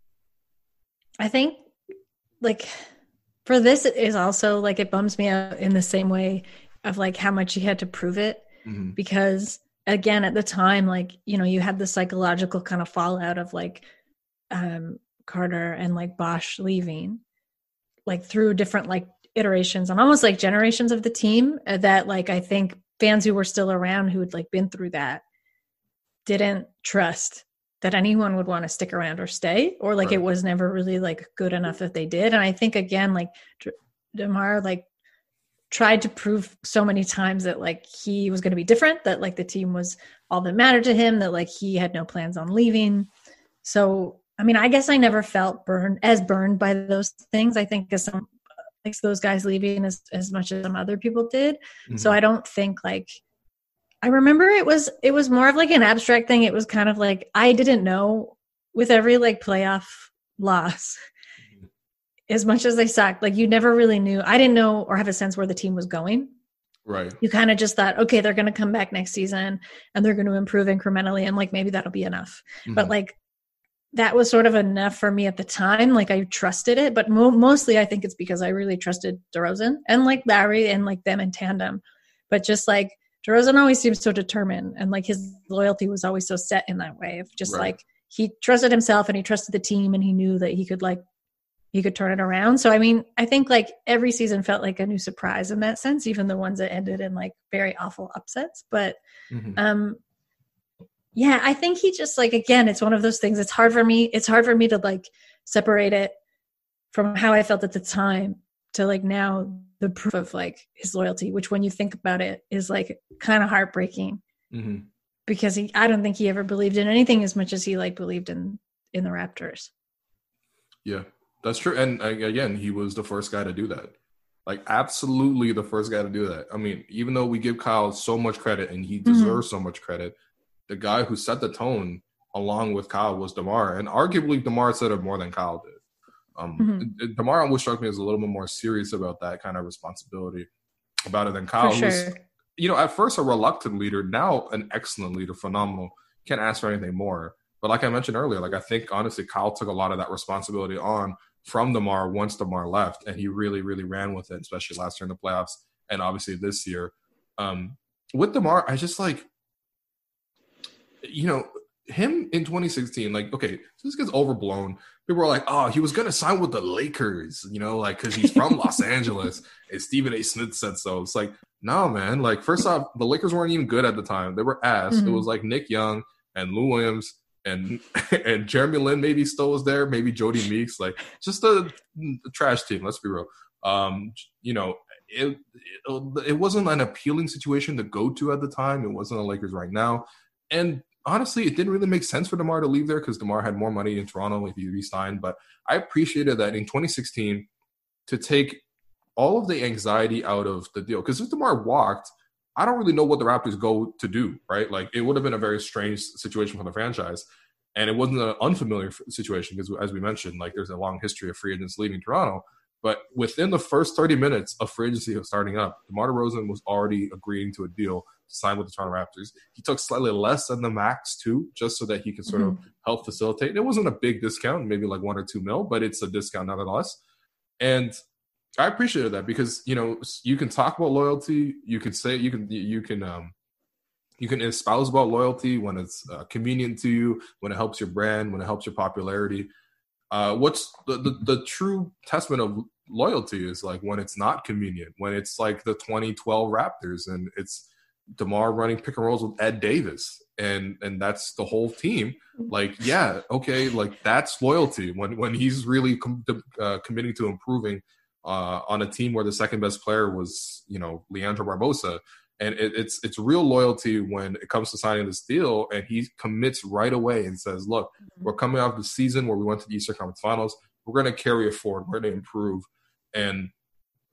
I think, like, for this, it is also, like, it bums me out in the same way of, like, how much he had to prove it. Mm-hmm. Because, again, at the time, like, you know, you had the psychological kind of fallout of, like, um, Carter and, like, Bosh leaving, like, through different, like, iterations and almost, like, generations of the team that, like, I think fans who were still around who had, like, been through that didn't trust that anyone would want to stick around or stay, or like right. It was never really like good enough that they did. And I think, again, like DeMar like tried to prove so many times that like he was going to be different, that like the team was all that mattered to him, that like he had no plans on leaving. So, I mean, I guess I never felt burned as burned by those things. I think as some like those guys leaving as, as much as some other people did. Mm-hmm. So I don't think like, I remember it was it was more of like an abstract thing. It was kind of like I didn't know with every like playoff loss, mm-hmm. as much as they sucked, like you never really knew. I didn't know or have a sense where the team was going. Right. You kind of just thought, okay, they're going to come back next season and they're going to improve incrementally, and like maybe that'll be enough. Mm-hmm. But like that was sort of enough for me at the time. Like I trusted it, but mo- mostly I think it's because I really trusted DeRozan and like Larry and like them in tandem. But just like DeRozan always seems so determined, and like his loyalty was always so set in that way of just right. like he trusted himself and he trusted the team, and he knew that he could like he could turn it around. So I mean, I think like every season felt like a new surprise in that sense, even the ones that ended in like very awful upsets. But mm-hmm. um yeah, I think he just like, again, it's one of those things. It's hard for me. It's hard for me to like separate it from how I felt at the time to like now the proof of like his loyalty, which when you think about it is like kind of heartbreaking mm-hmm. because he, I don't think he ever believed in anything as much as he like believed in, in the Raptors. Yeah, that's true. And again, he was the first guy to do that. Like absolutely the first guy to do that. I mean, even though we give Kyle so much credit and he deserves mm-hmm. so much credit, the guy who set the tone along with Kyle was DeMar. And arguably DeMar said it more than Kyle did. Um, mm-hmm. DeMar always struck me as a little bit more serious about that kind of responsibility about it than Kyle. For sure. Who's, you know, at first a reluctant leader, now an excellent leader, phenomenal. Can't ask for anything more. But like I mentioned earlier, like I think honestly Kyle took a lot of that responsibility on from DeMar once DeMar left, and he really, really ran with it, especially last year in the playoffs and obviously this year. Um, with DeMar, I just like, you know, him in twenty sixteen, like, okay, so this gets overblown. People were like, oh, he was going to sign with the Lakers, you know, like, because he's from Los Angeles. And Stephen A. Smith said so. It's like, no, man. Like, first off, the Lakers weren't even good at the time. They were ass. Mm-hmm. It was like Nick Young and Lou Williams and and Jeremy Lin maybe still was there. Maybe Jody Meeks. Like, just a, a trash team. Let's be real. Um, you know, it, it it wasn't an appealing situation to go to at the time. It wasn't the Lakers right now. And honestly, it didn't really make sense for DeMar to leave there because DeMar had more money in Toronto if he re-signed. But I appreciated that in twenty sixteen to take all of the anxiety out of the deal. Because if DeMar walked, I don't really know what the Raptors go to do, right? Like, it would have been a very strange situation for the franchise. And it wasn't an unfamiliar situation because, as we mentioned, like, there's a long history of free agents leaving Toronto. But within the first thirty minutes of free agency starting up, DeMar DeRozan was already agreeing to a deal to sign with the Toronto Raptors. He took slightly less than the max, too, just so that he could sort mm-hmm. of help facilitate. It wasn't a big discount, maybe like one or two mil, but it's a discount nonetheless. And I appreciated that because, you know, you can talk about loyalty. You can say, you can, you can, um, you can espouse about loyalty when it's uh, convenient to you, when it helps your brand, when it helps your popularity. Uh, what's the, the, the true testament of loyalty is like when it's not convenient, when it's like the twenty twelve Raptors and it's DeMar running pick and rolls with Ed Davis and and that's the whole team. Like, yeah, okay, like that's loyalty when when he's really com- uh, committing to improving uh, on a team where the second best player was, you know, Leandro Barbosa. And it, it's it's real loyalty when it comes to signing this deal, and he commits right away and says, look, we're coming off the season where we went to the Eastern Conference Finals. We're going to carry it forward. We're going to improve. And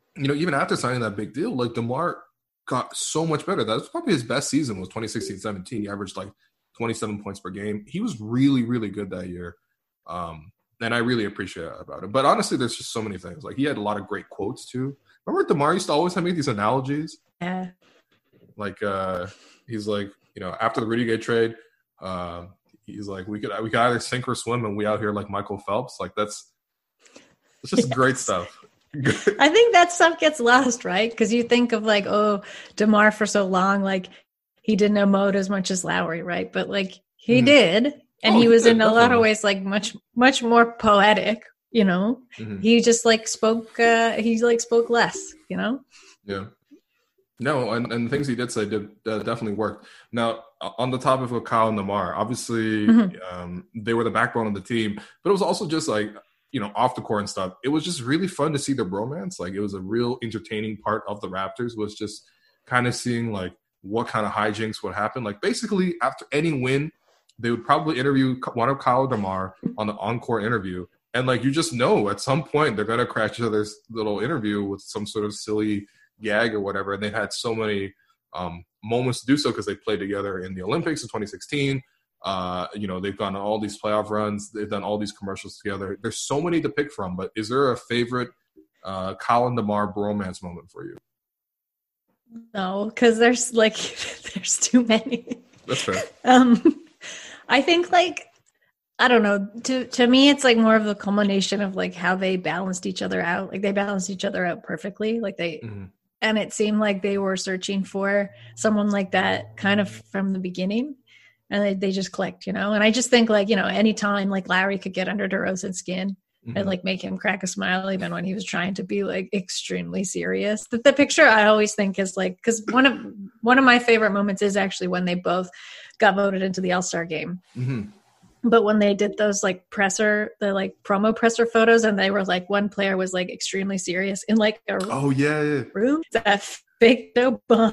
you know, even after signing that big deal, like DeMar got so much better. That was probably his best season was twenty sixteen seventeen. He averaged like twenty-seven points per game. He was really, really good that year. Um, and I really appreciate that about it. But honestly, there's just so many things. Like he had a lot of great quotes too. Remember DeMar used to always have me these analogies? Yeah. Like uh, he's like, you know, after the Rudy Gay trade, uh, he's like, we could we could either sink or swim, and we out here like Michael Phelps. Like that's it's just yes. great stuff. I think that stuff gets lost, right? Because you think of like, oh, DeMar for so long, like he didn't emote as much as Lowry, right? But like he mm. did, and oh, he was he did, in a definitely. lot of ways like much, much more poetic. You know, mm-hmm. he just like spoke. Uh, he like spoke less. You know. Yeah. No, and, and the things he did say did uh, definitely worked. Now, on the topic of Kyle and DeMar, obviously mm-hmm. um, they were the backbone of the team, but it was also just like, you know, off the court and stuff. It was just really fun to see the bromance. Like it was a real entertaining part of the Raptors was just kind of seeing like what kind of hijinks would happen. Like basically after any win, they would probably interview one of Kyle or DeMar on the encore interview. And like, you just know at some point they're going to crash each other's little interview with some sort of silly gag or whatever. And they've had so many um, moments to do so because they played together in the Olympics in twenty sixteen. Uh, you know, they've gone on all these playoff runs. They've done all these commercials together. There's so many to pick from, but is there a favorite uh, Kyle and DeMar bromance moment for you? No, because there's like, there's too many. That's fair. um, I think like, I don't know, to, to me, it's like more of the culmination of like how they balanced each other out. Like they balanced each other out perfectly. Like they, mm-hmm. and it seemed like they were searching for someone like that kind of from the beginning. And they, they just clicked, you know? And I just think like, you know, anytime like Larry could get under DeRozan's skin mm-hmm. and like make him crack a smile, even when he was trying to be like extremely serious. The, the picture I always think is like, because one of, one of my favorite moments is actually when they both got voted into the All-Star game. Mm-hmm. But when they did those like presser, the like promo presser photos, and they were like, one player was like extremely serious in like a oh yeah, yeah. room that fake no behind,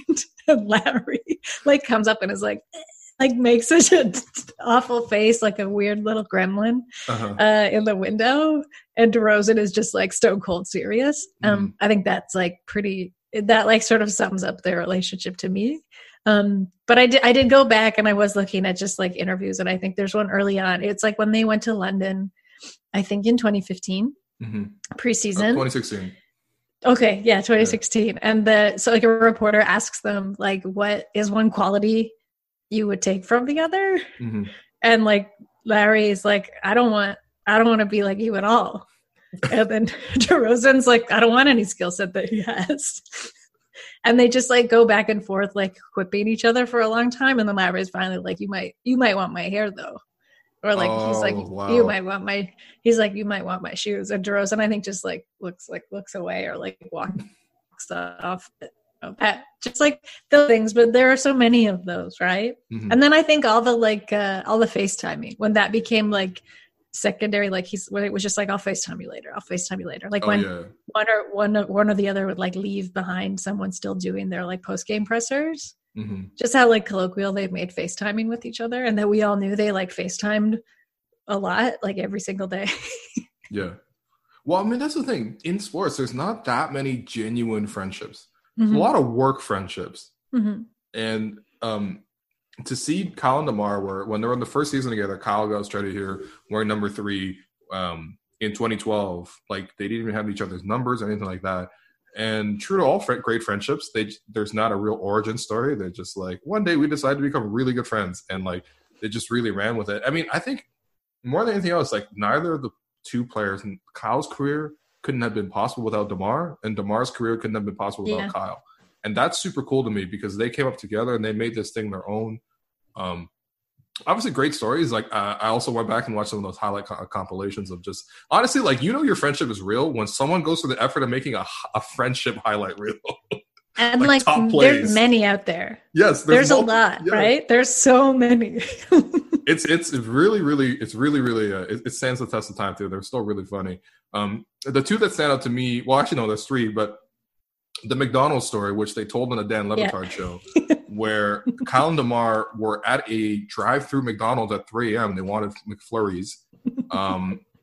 and Larry like comes up and is like, like makes such an awful face, like a weird little gremlin uh-huh. uh, in the window, and DeRozan is just like stone cold serious. Mm. Um, I think that's like pretty. That like sort of sums up their relationship to me. Um, but I did, I did go back and I was looking at just like interviews, and I think there's one early on. It's like when they went to London, I think in twenty fifteen mm-hmm. preseason, uh, twenty sixteen. Okay. Yeah. twenty sixteen. Yeah. And the, so like a reporter asks them like, what is one quality you would take from the other? Mm-hmm. And like, Larry is like, I don't want, I don't want to be like you at all. And then DeRozan's like, I don't want any skill set that he has. And they just like go back and forth, like quipping each other for a long time. And then Larry's finally like, you might, you might want my hair though. Or like, oh, he's like, wow. you might want my, he's like, you might want my shoes. And DeRozan, I think just like looks like, looks away or like walks off. Just like the things, but there are so many of those. Right. Mm-hmm. And then I think all the like, uh, all the FaceTiming, when that became like secondary, like he's, when it was just like, I'll FaceTime you later. I'll FaceTime you later. Like oh, when yeah. one or one, one or the other would like leave behind someone still doing their like post-game pressers. Mm-hmm. Just how like colloquial they've made FaceTiming with each other, and that we all knew they like FaceTimed a lot, like every single day. Yeah. Well, I mean, that's the thing. In sports, there's not that many genuine friendships. Mm-hmm. There's a lot of work friendships. Mm-hmm. And um, to see Kyle and DeMar, were, when they were in the first season together, Kyle got straight here wearing number three um, in twenty twelve. Like, they didn't even have each other's numbers or anything like that. And true to all fr- great friendships, they there's not a real origin story. They're just like, one day we decided to become really good friends. And, like, they just really ran with it. I mean, I think more than anything else, like, neither of the two players, in Kyle's career couldn't have been possible without DeMar, and DeMar's career couldn't have been possible without yeah. Kyle. And that's super cool to me because they came up together and they made this thing their own. Um, obviously, great stories. Like, uh, I also went back and watched some of those highlight co- compilations of just, honestly, like, you know your friendship is real when someone goes through the effort of making a, a friendship highlight reel. And, like, like there's many out there. Yes. There's, there's a lot, yeah. right? There's so many. it's it's really, really, it's really, really, uh, it, it stands the test of time, too. They're still really funny. Um, the two that stand out to me, well, actually, no, there's three, but the McDonald's story, which they told on the Dan Le Batard yeah. show, where Kyle and DeMar were at a drive-through McDonald's at three a.m. They wanted McFlurries. Um,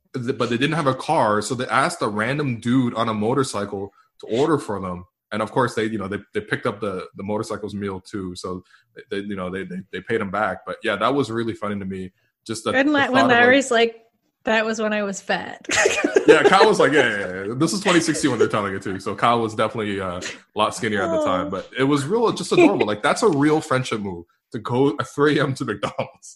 but they didn't have a car, so they asked a random dude on a motorcycle to order for them. And of course, they you know they, they picked up the, the motorcycle's meal too, so they you know they, they they paid him back. But yeah, that was really funny to me. Just the, and the when Larry's like, like, that was when I was fat. Yeah, Kyle was like, yeah, yeah, yeah. This is twenty sixteen when they're telling it too. So Kyle was definitely uh, a lot skinnier at the time, but it was real, just adorable. Like that's a real friendship move to go at three a.m. to McDonald's.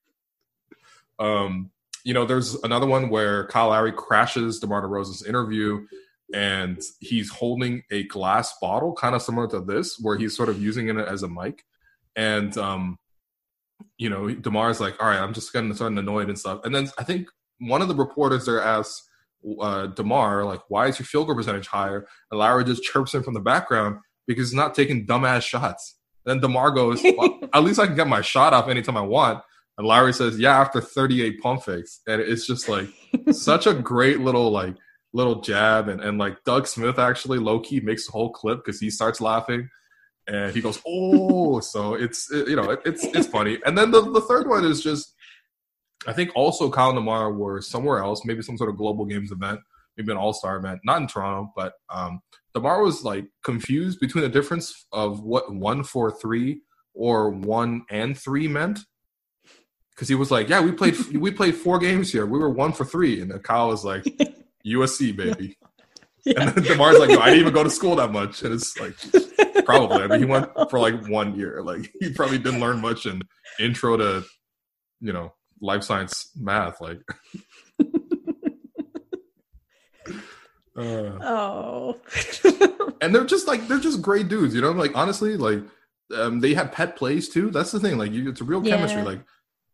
Um, you know, there's another one where Kyle Lowry crashes DeMar DeRozan's interview, and he's holding a glass bottle, kind of similar to this, where he's sort of using it as a mic, and um, you know, DeMar's like, all right, I'm just getting starting annoyed and stuff, and then I think one of the reporters there asks uh, DeMar, like, why is your field goal percentage higher? And Lowry just chirps in from the background because he's not taking dumbass shots. And then DeMar goes, well, at least I can get my shot off anytime I want. And Lowry says, yeah, after thirty-eight pump fakes. And it's just like such a great little like little jab. And, and like Doug Smith actually low-key makes the whole clip because he starts laughing. And he goes, oh, so it's, it, you know, it, it's it's funny. And then the, the third one is just, I think also Kyle and DeMar were somewhere else, maybe some sort of global games event, maybe an all-star event, not in Toronto, but um, DeMar was like confused between the difference of what one for three or one and three meant. Because he was like, yeah, we played we played four games here. We were one for three. And then Kyle was like, U S C, baby. Yeah. And then DeMar's like, no, I didn't even go to school that much. And it's like, probably. I mean, he went for like one year. Like, he probably didn't learn much in intro to, you know, life science math, like uh, oh and they're just like they're just great dudes, you know, like honestly, like um they have pet plays too. That's the thing, like you, it's a real yeah. chemistry. Like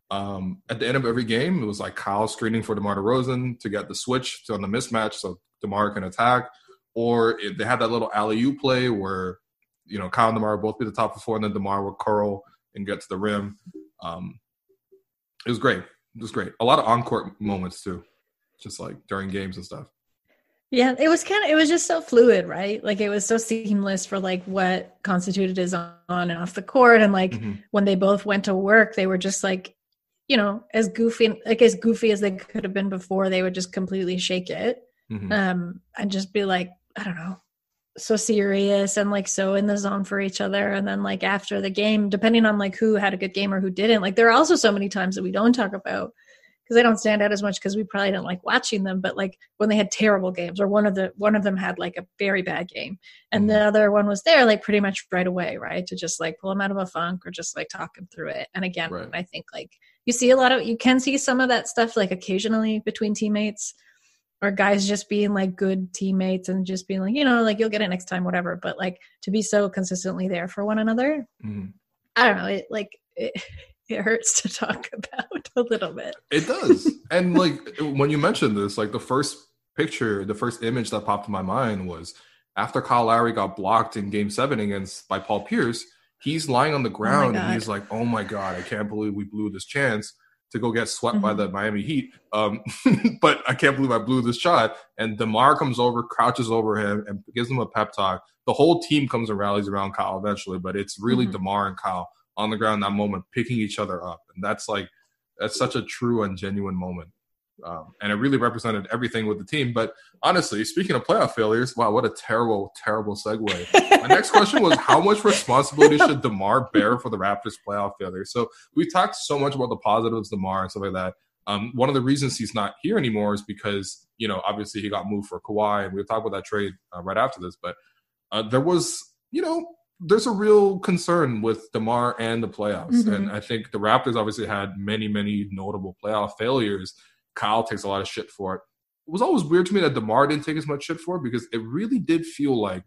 um at the end of every game, it was like Kyle screening for DeMar DeRozan to get the switch to on the mismatch so DeMar can attack, or it, they had that little alley-oop play where, you know, Kyle and DeMar would both be the top of four, and then DeMar would curl and get to the rim. um It was great. It was great. A lot of on-court moments too, just like during games and stuff. Yeah, it was kind of, it was just so fluid, right? Like it was so seamless for like what constituted as on and off the court. And like mm-hmm. when they both went to work, they were just like, you know, as goofy, like as goofy as they could have been before, they would just completely shake it mm-hmm. um, and just be like, I don't know, so serious and like so in the zone for each other. And then like after the game, depending on like who had a good game or who didn't, like there are also so many times that we don't talk about because they don't stand out as much because we probably didn't like watching them, but like when they had terrible games or one of the one of them had like a very bad game and mm-hmm. the other one was there like pretty much right away, right, to just like pull them out of a funk or just like talk them through it. And again, right. I think like you see a lot of, you can see some of that stuff like occasionally between teammates or guys just being like good teammates and just being like, you know, like you'll get it next time, whatever. But like to be so consistently there for one another, mm-hmm. I don't know. It like it, it hurts to talk about a little bit. It does. And like when you mentioned this, like the first picture, the first image that popped in my mind was after Kyle Lowry got blocked in Game Seven against by Paul Pierce. He's lying on the ground oh and he's like, "Oh my God, I can't believe we blew this chance to go get swept mm-hmm. by the Miami Heat. Um, but I can't believe I blew this shot." And DeMar comes over, crouches over him, and gives him a pep talk. The whole team comes and rallies around Kyle eventually, but it's really mm-hmm. DeMar and Kyle on the ground in that moment, picking each other up. And that's like, that's such a true and genuine moment. Um, and it really represented everything with the team. But honestly, speaking of playoff failures, wow, what a terrible, terrible segue. My next question was, how much responsibility should DeMar bear for the Raptors' playoff failures? So we've talked so much about the positives of DeMar and stuff like that. Um, one of the reasons he's not here anymore is because, you know, obviously he got moved for Kawhi, and we'll talk about that trade uh, right after this. But uh, there was, you know, there's a real concern with DeMar and the playoffs. Mm-hmm. And I think the Raptors obviously had many, many notable playoff failures. Kyle takes a lot of shit for it. It was always weird to me that DeMar didn't take as much shit for it because it really did feel like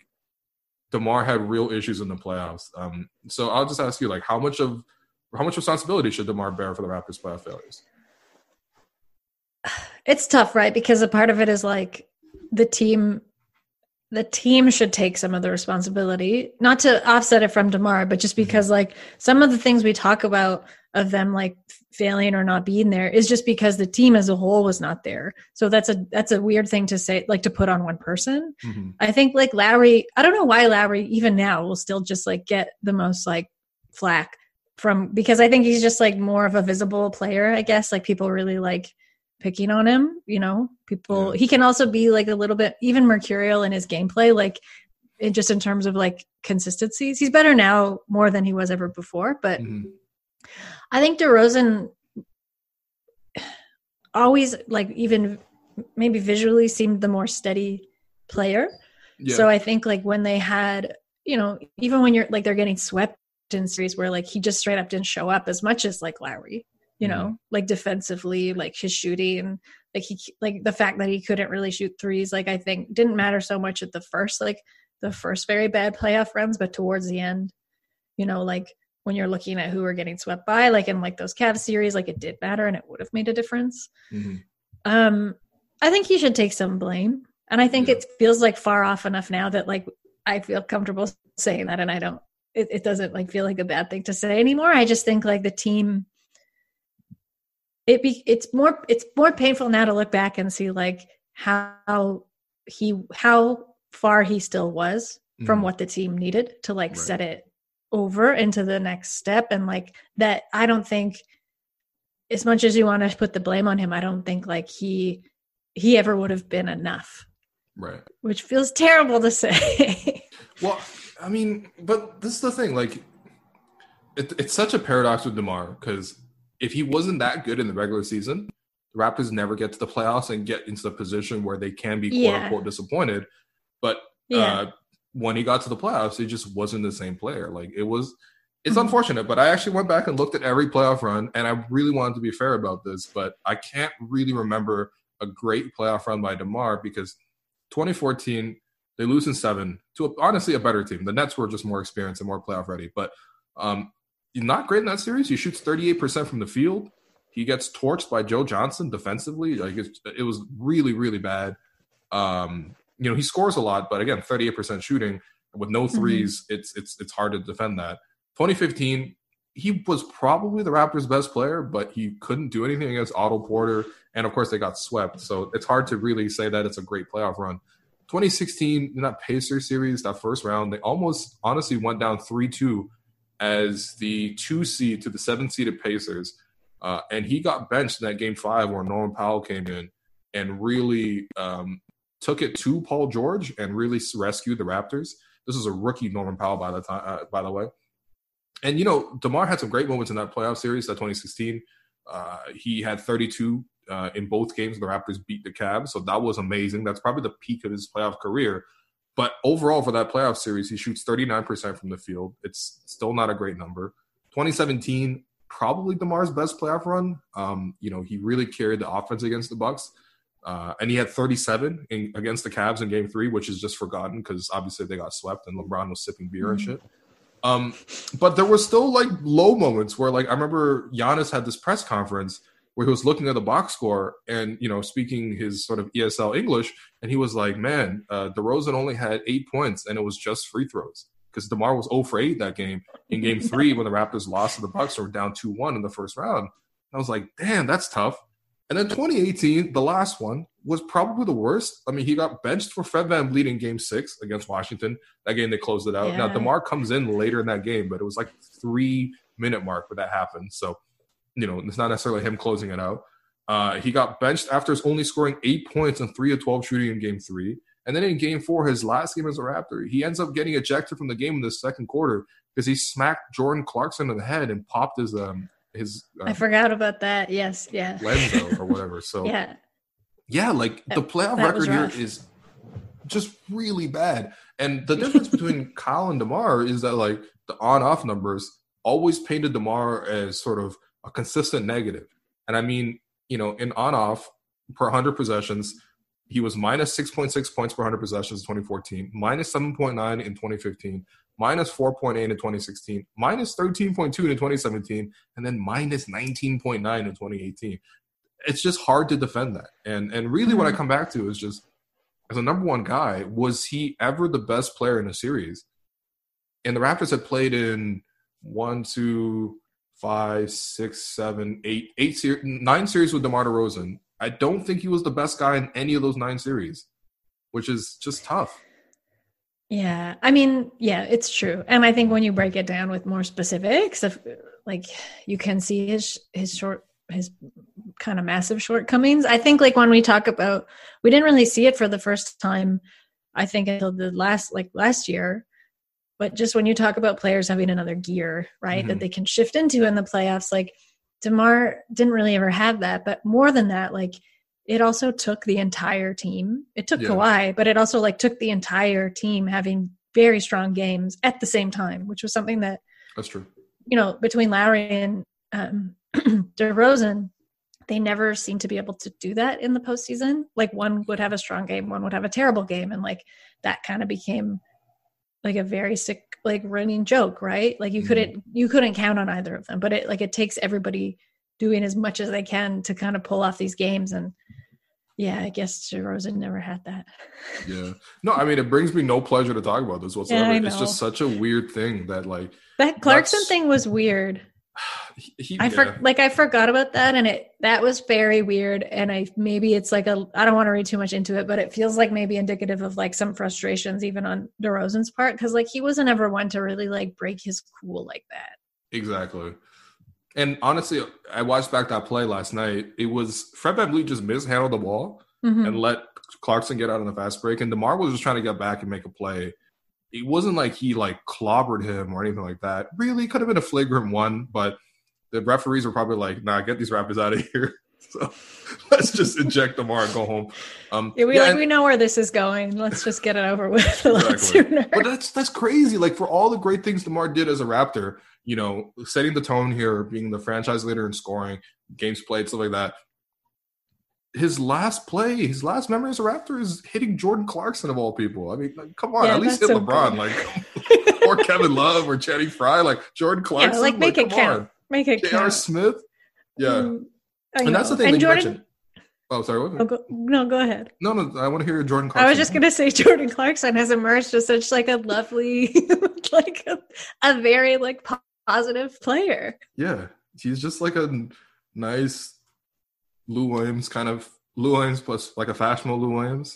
DeMar had real issues in the playoffs. Um, so I'll just ask you, like, how much of how much responsibility should DeMar bear for the Raptors' playoff failures? It's tough, right? Because a part of it is like the team, the team should take some of the responsibility, not to offset it from DeMar, but just because mm-hmm. like some of the things we talk about of them like failing or not being there is just because the team as a whole was not there. So that's a that's a weird thing to say, like to put on one person. Mm-hmm. I think like Lowry, I don't know why Lowry even now will still just like get the most like flack from, because I think he's just like more of a visible player, I guess. Like people really like picking on him. You know, people, Yeah. he can also be like a little bit even mercurial in his gameplay, like it, just in terms of like consistencies. He's better now more than he was ever before. But Mm-hmm. I think DeRozan always like even maybe visually seemed the more steady player. Yeah. So I think like when they had, you know, even when you're like they're getting swept in series where like he just straight up didn't show up as much as like Lowry, you know, Mm-hmm. like defensively, like his shooting and like he like the fact that he couldn't really shoot threes, like I think didn't matter so much at the first, like the first very bad playoff runs, but towards the end, you know, like when you're looking at who we're getting swept by, like in like those Cavs series, like it did matter and it would have made a difference. Mm-hmm. Um, I think he should take some blame. And I think Yeah. it feels like far off enough now that like I feel comfortable saying that, and I don't, it, it doesn't like feel like a bad thing to say anymore. I just think like the team, it be, it's more, it's more painful now to look back and see like how he, how far he still was from Mhm. what the team needed to like Right. set it over into the next step. And like that, I don't think as much as you want to put the blame on him, I don't think like he, he ever would have been enough, Right. which feels terrible to say. Well, I mean, but this is the thing. Like, it, it's such a paradox with DeMar because if he wasn't that good in the regular season, the Raptors never get to the playoffs and get into the position where they can be quote Yeah. unquote disappointed. But Yeah. uh, when he got to the playoffs, he just wasn't the same player. Like it was, it's Mhm. unfortunate. But I actually went back and looked at every playoff run, and I really wanted to be fair about this, but I can't really remember a great playoff run by DeMar because twenty fourteen they lose in seven to a, honestly a better team. The Nets were just more experienced and more playoff ready, but um, he's not great in that series. He shoots thirty-eight percent from the field. He gets torched by Joe Johnson defensively. Like it's, it was really, really bad. Um, you know, he scores a lot, but again, thirty-eight percent shooting with no threes. Mm-hmm. It's it's it's hard to defend that. twenty fifteen he was probably the Raptors' best player, but he couldn't do anything against Otto Porter. And of course, they got swept. So it's hard to really say that it's a great playoff run. twenty sixteen, in that Pacers series, that first round, they almost honestly went down three two as the two seed to the seven seeded Pacers. Uh, and he got benched in that game five where Norman Powell came in and really um, took it to Paul George and really rescued the Raptors. This is a rookie Norman Powell, by the time, uh, by the way. And, you know, DeMar had some great moments in that playoff series, that twenty sixteen. Uh, he had thirty-two uh, in both games. The Raptors beat the Cavs, so that was amazing. That's probably the peak of his playoff career. But overall, for that playoff series, he shoots thirty-nine percent from the field. It's still not a great number. twenty seventeen, probably DeMar's best playoff run. Um, you know, he really carried the offense against the Bucks. Uh, and he had thirty-seven in, against the Cavs in game three, which is just forgotten because obviously they got swept and LeBron was sipping beer mm-hmm. and shit. Um, but there were still like low moments where like I remember Giannis had this press conference where he was looking at the box score and, you know, speaking his sort of E S L English. And he was like, man, uh, DeRozan only had eight points and it was just free throws because DeMar was zero for eight that game in game three when the Raptors lost to the Bucks or were down two one in the first round. And I was like, damn, that's tough. And then twenty eighteen, the last one, was probably the worst. I mean, he got benched for Fred VanVleet in game six against Washington. That game, they closed it out. Yeah. Now, DeMar comes in later in that game, but it was like three-minute mark where that happened. So, you know, it's not necessarily him closing it out. Uh, he got benched after only scoring eight points and three of twelve shooting in game three. And then in game four, his last game as a Raptor, he ends up getting ejected from the game in the second quarter because he smacked Jordan Clarkson in the head and popped his um, – His, uh, I forgot about that. Yes, yeah. Lenzo or whatever. So yeah, yeah, like the playoff that record here is just really bad. And the difference between Kyle and DeMar is that like the on-off numbers always painted DeMar as sort of a consistent negative. And I mean, you know, in on-off per one hundred possessions, he was minus six point six points per one hundred possessions in twenty fourteen, minus seven point nine in twenty fifteen, minus four point eight in twenty sixteen, minus thirteen point two in twenty seventeen, and then minus nineteen point nine in twenty eighteen. It's just hard to defend that. And and really what I come back to is just, as a number one guy, was he ever the best player in a series? And the Raptors had played in one, two, five, six, seven, eight, eight ser- nine series with DeMar DeRozan. I don't think he was the best guy in any of those nine series, which is just tough. Yeah, I mean, yeah, it's true. And I think when you break it down with more specifics, of like you can see his his short his kind of massive shortcomings. I think like when we talk about, we didn't really see it for the first time, I think until the last, like last year, but just when you talk about players having another gear, right, mm-hmm. that they can shift into in the playoffs, like DeMar didn't really ever have that, but more than that, like it also took the entire team. It took yeah. Kawhi, but it also like took the entire team having very strong games at the same time, which was something that, that's true. You know, between Lowry and um, DeRozan, they never seemed to be able to do that in the postseason. Like one would have a strong game, one would have a terrible game. And like that kind of became like a very sick, like running joke, right? Like you couldn't, mm. you couldn't count on either of them, but it like, it takes everybody doing as much as they can to kind of pull off these games. And yeah, I guess DeRozan never had that. Yeah. No, I mean, it brings me no pleasure to talk about this whatsoever. Yeah, it's just such a weird thing that like. That Clarkson thing was weird. He, he, I for, yeah. like I forgot about that, and it that was very weird. And I maybe it's like a I don't want to read too much into it, but it feels like maybe indicative of like some frustrations even on DeRozan's part, because like he wasn't ever one to really like break his cool like that. Exactly. And honestly, I watched back that play last night. It was Fred VanVleet just mishandled the ball mm-hmm. and let Clarkson get out on the fast break, and DeMar was just trying to get back and make a play. It wasn't like he like clobbered him or anything like that. Really, could have been a flagrant one, but the referees were probably like, "Nah, get these Raptors out of here." So let's just eject DeMar and go home. Um, yeah, we yeah, like and, we know where this is going. Let's just get it over with a lot sooner. But that's that's crazy. Like for all the great things DeMar did as a Raptor, you know, setting the tone here, being the franchise leader in scoring, games played, stuff like that. His last play, his last memory as a Raptor is hitting Jordan Clarkson of all people. I mean, like, come on, yeah, at least hit so LeBron, good. Like, or Kevin Love or Channing Frye, like Jordan Clarkson. Yeah, like make like, it count. On. Make it J R. count. Smith, yeah, mm, and that's the thing and that Jordan, you mentioned. Oh, sorry. What? Oh, go, no, go ahead. No, no, I want to hear your Jordan Clarkson. I was just going to say Jordan Clarkson has emerged as such like a lovely, like a, a very like positive player. Yeah, he's just like a nice Lou Williams kind of Lou Williams plus like a fashionable Lou Williams.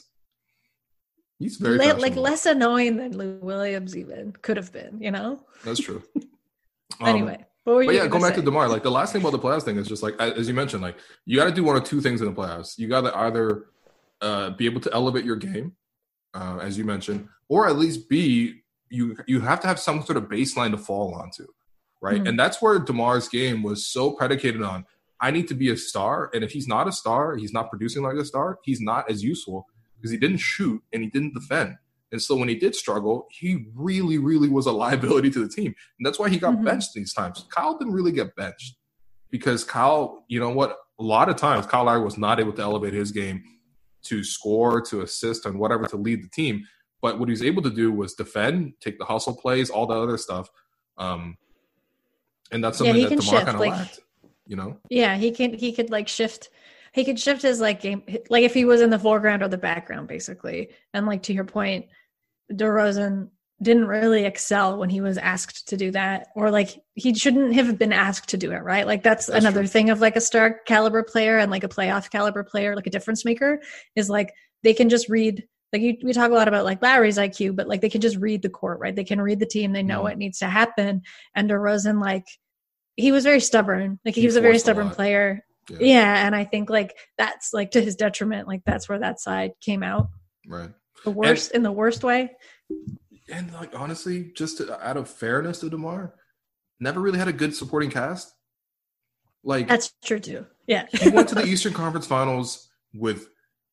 He's very Le- like less annoying than Lou Williams even could have been, you know? That's true. um, anyway. What were you but yeah, going back say? to DeMar, like the last thing about the playoffs thing is just like, as you mentioned, like you got to do one or two things in the playoffs. You got to either uh, be able to elevate your game, uh, as you mentioned, or at least be, you you have to have some sort of baseline to fall onto, right? Mm-hmm. And that's where DeMar's game was so predicated on, I need to be a star. And if he's not a star, he's not producing like a star, he's not as useful because he didn't shoot and he didn't defend. And so when he did struggle, he really, really was a liability to the team. And that's why he got mm-hmm. benched these times. Kyle didn't really get benched because Kyle, you know what, a lot of times Kyle Lowry was not able to elevate his game to score, to assist, and whatever to lead the team. But what he was able to do was defend, take the hustle plays, all the other stuff. Um, and that's something yeah, that DeMar kind of like, lacked, you know? Yeah, he can. He could like shift. He could shift his like game, like if he was in the foreground or the background, basically. And like to your point, DeRozan didn't really excel when he was asked to do that, or like he shouldn't have been asked to do it, right? Like that's, that's another true. thing of like a star caliber player and like a playoff caliber player, like a difference maker, is like they can just read. Like you, we talk a lot about like Lowry's I Q, but like they can just read the court, right? They can read the team. They know mm. what needs to happen. And DeRozan, like he was very stubborn. Like he, he was a very stubborn a player. Yeah. yeah. And I think like that's like to his detriment, like that's where that side came out. Right. The worst and, in the worst way. And like, honestly, just to, out of fairness to DeMar, never really had a good supporting cast. Like that's true too. Yeah. He went to the Eastern Conference Finals with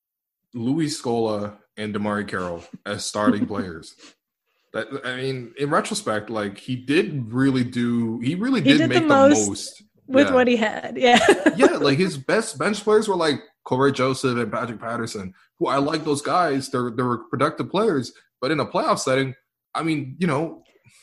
Luis Scola and DeMarre Carroll as starting players. That, I mean, in retrospect, like he did really do, he really did, he did make the most. The most With yeah. what he had, yeah. yeah, like his best bench players were like Corey Joseph and Patrick Patterson, who I like those guys. They're they were productive players, but in a playoff setting, I mean, you know,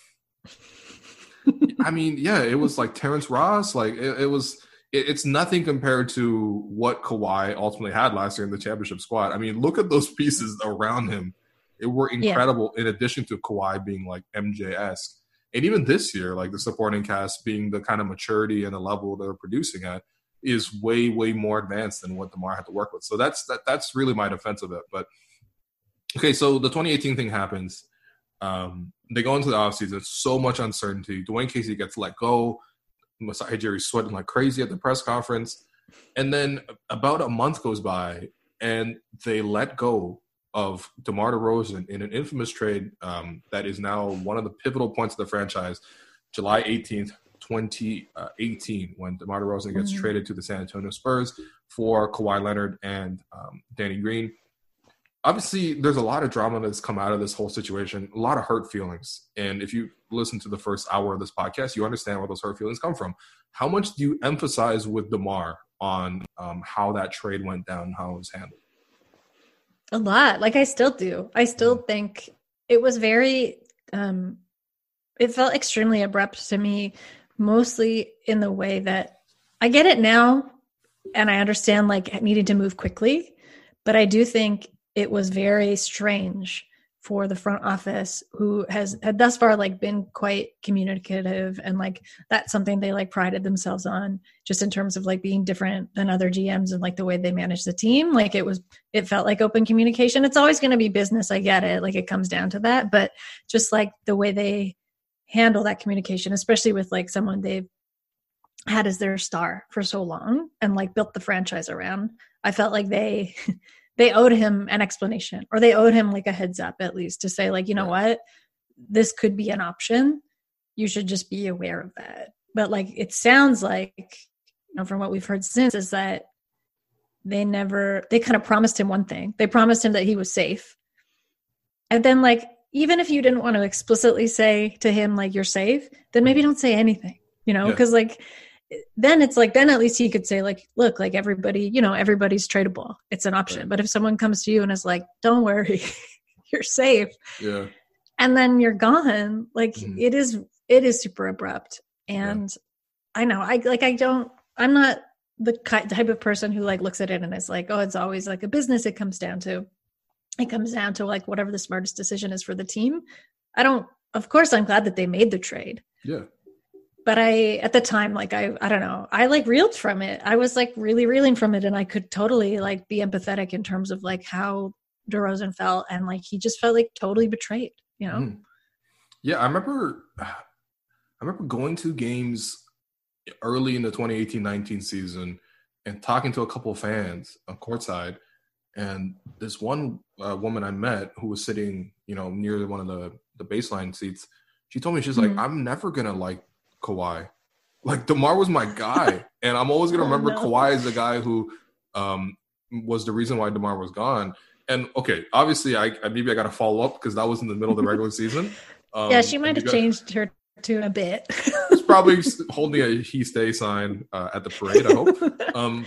I mean, yeah, it was like Terrence Ross. Like it, it was, it, it's nothing compared to what Kawhi ultimately had last year in the championship squad. I mean, look at those pieces around him. It were incredible. Yeah. In addition to Kawhi being like M J-esque. And even this year, like the supporting cast being the kind of maturity and the level they're producing at is way, way more advanced than what DeMar had to work with. So that's that. That's really my defense of it. But okay, so the twenty eighteen thing happens. Um, they go into the offseason. So much uncertainty. Dwayne Casey gets let go. Masai Ujiri sweating like crazy at the press conference. And then about a month goes by, and they let go of DeMar DeRozan in an infamous trade um, that is now one of the pivotal points of the franchise, July eighteenth, twenty eighteen, when DeMar DeRozan gets mm-hmm. traded to the San Antonio Spurs for Kawhi Leonard and um, Danny Green. Obviously, there's a lot of drama that's come out of this whole situation, a lot of hurt feelings. And if you listen to the first hour of this podcast, you understand where those hurt feelings come from. How much do you emphasize with DeMar on um, how that trade went down and how it was handled? A lot. Like, I still do. I still mm-hmm. think it was very, um, it felt extremely abrupt to me, mostly in the way that I get it now. And I understand like needing to move quickly, but I do think it was very strange for the front office, who has had thus far like been quite communicative, and like that's something they like prided themselves on, just in terms of like being different than other G Ms and like the way they manage the team. Like it was, it felt like open communication. It's always going to be business. I get it. Like it comes down to that, but just like the way they handle that communication, especially with like someone they've had as their star for so long and like built the franchise around, I felt like they they owed him an explanation, or they owed him like a heads up at least, to say like, you know what, this could be an option. You should just be aware of that. But like, it sounds like, you know, from what we've heard since, is that they never, they kind of promised him one thing. They promised him that he was safe. And then like, even if you didn't want to explicitly say to him, like, you're safe, then maybe don't say anything, you know, because yeah. like, then it's like, then at least he could say like, look, like everybody, you know, everybody's tradable. It's an option. Right. But if someone comes to you and is like, don't worry, you're safe. Yeah. And then you're gone. Like mm. it is, it is super abrupt. And yeah. I know I like, I don't, I'm not the type of person who like looks at it and is like, oh, it's always like a business. It comes down to, it comes down to like whatever the smartest decision is for the team. I don't, of course I'm glad that they made the trade. Yeah. But I, at the time, like, I, I don't know, I like reeled from it. I was like really reeling from it. And I could totally like be empathetic in terms of like how DeRozan felt. And like, he just felt like totally betrayed, you know? Mm. Yeah. I remember, I remember going to games early in the twenty eighteen nineteen season and talking to a couple of fans on courtside. And this one uh, woman I met who was sitting, you know, near one of the, the baseline seats, she told me, she's mm-hmm. like, I'm never going to like Kawhi. Like DeMar was my guy. And I'm always going to remember oh, no. Kawhi as the guy who um, was the reason why DeMar was gone. And okay, obviously I, I maybe I got to follow up because that was in the middle of the regular season. Um, yeah, she might have got, changed her tune a bit. She's probably holding a he stay sign uh, at the parade, I hope. Um,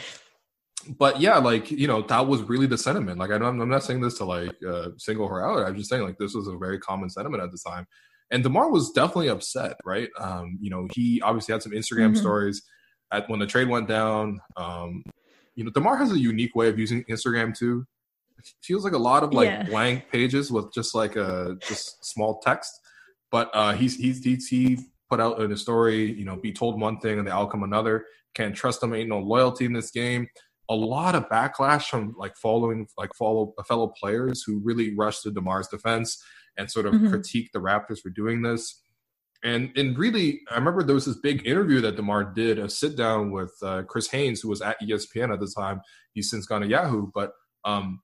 but yeah, like, you know, that was really the sentiment. Like, I don't, I'm not saying this to like uh, single her out. I'm just saying like this was a very common sentiment at the time. And DeMar was definitely upset, right? Um, you know, he obviously had some Instagram mm-hmm. stories at when the trade went down. Um, you know, DeMar has a unique way of using Instagram too. It feels like a lot of like yeah. blank pages with just like a just small text. But uh, he's he's he's he put out in a story, you know, be told one thing and the outcome another. Can't trust him. Ain't no loyalty in this game. A lot of backlash from like following like follow fellow players who really rushed to DeMar's defense and sort of mm-hmm. critique the Raptors for doing this. And and really, I remember there was this big interview that DeMar did, a sit down with uh, Chris Haynes, who was at E S P N at the time. He's since gone to Yahoo, but um,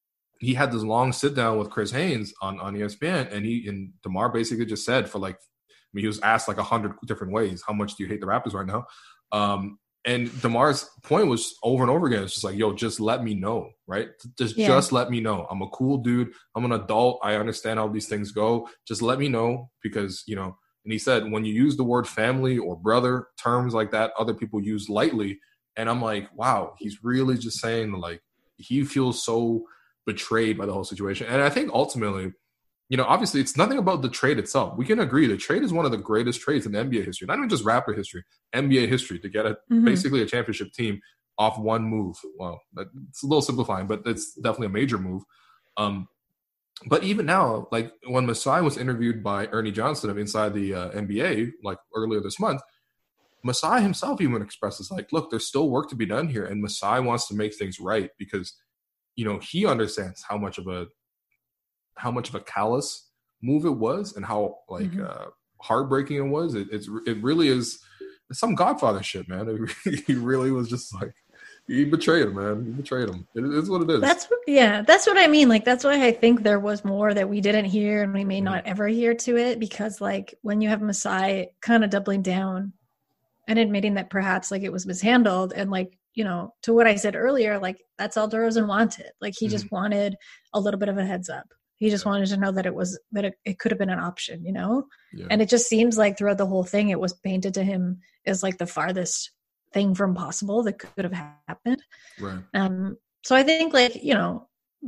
he had this long sit down with Chris Haynes on, on E S P N, and he and DeMar basically just said for like, I mean, he was asked like a hundred different ways, how much do you hate the Raptors right now? Um, and DeMar's point was over and over again. It's just like, yo, just let me know, right? Just, yeah. just let me know. I'm a cool dude. I'm an adult. I understand how these things go. Just let me know because, you know, and he said, when you use the word family or brother, terms like that, other people use lightly. And I'm like, wow, he's really just saying like, he feels so betrayed by the whole situation. And I think ultimately, you know, obviously it's nothing about the trade itself. We can agree the trade is one of the greatest trades in N B A history, not even just Raptor history, N B A history, to get a mm-hmm. basically a championship team off one move. Well, it's a little simplifying, but it's definitely a major move. Um, but even now, like when Masai was interviewed by Ernie Johnson of Inside the uh, N B A, like earlier this month, Masai himself even expresses like, look, there's still work to be done here. And Masai wants to make things right because, you know, he understands how much of a how much of a callous move it was and how like mm-hmm. uh, heartbreaking it was. It, it's it really is it's some Godfather shit, man. It really, he really was just like he betrayed him, man. He betrayed him. It is what it is. That's what, yeah, that's what I mean. Like, that's why I think there was more that we didn't hear and we may mm-hmm. not ever hear to it, because like when you have Masai kind of doubling down and admitting that perhaps like it was mishandled, and like, you know, to what I said earlier, like that's all DeRozan wanted. Like he mm-hmm. just wanted a little bit of a heads up. He just yeah. wanted to know that it was, that it, it could have been an option, you know? Yeah. And it just seems like throughout the whole thing, it was painted to him as like the farthest thing from possible that could have happened. Right. Um, so I think like, you know,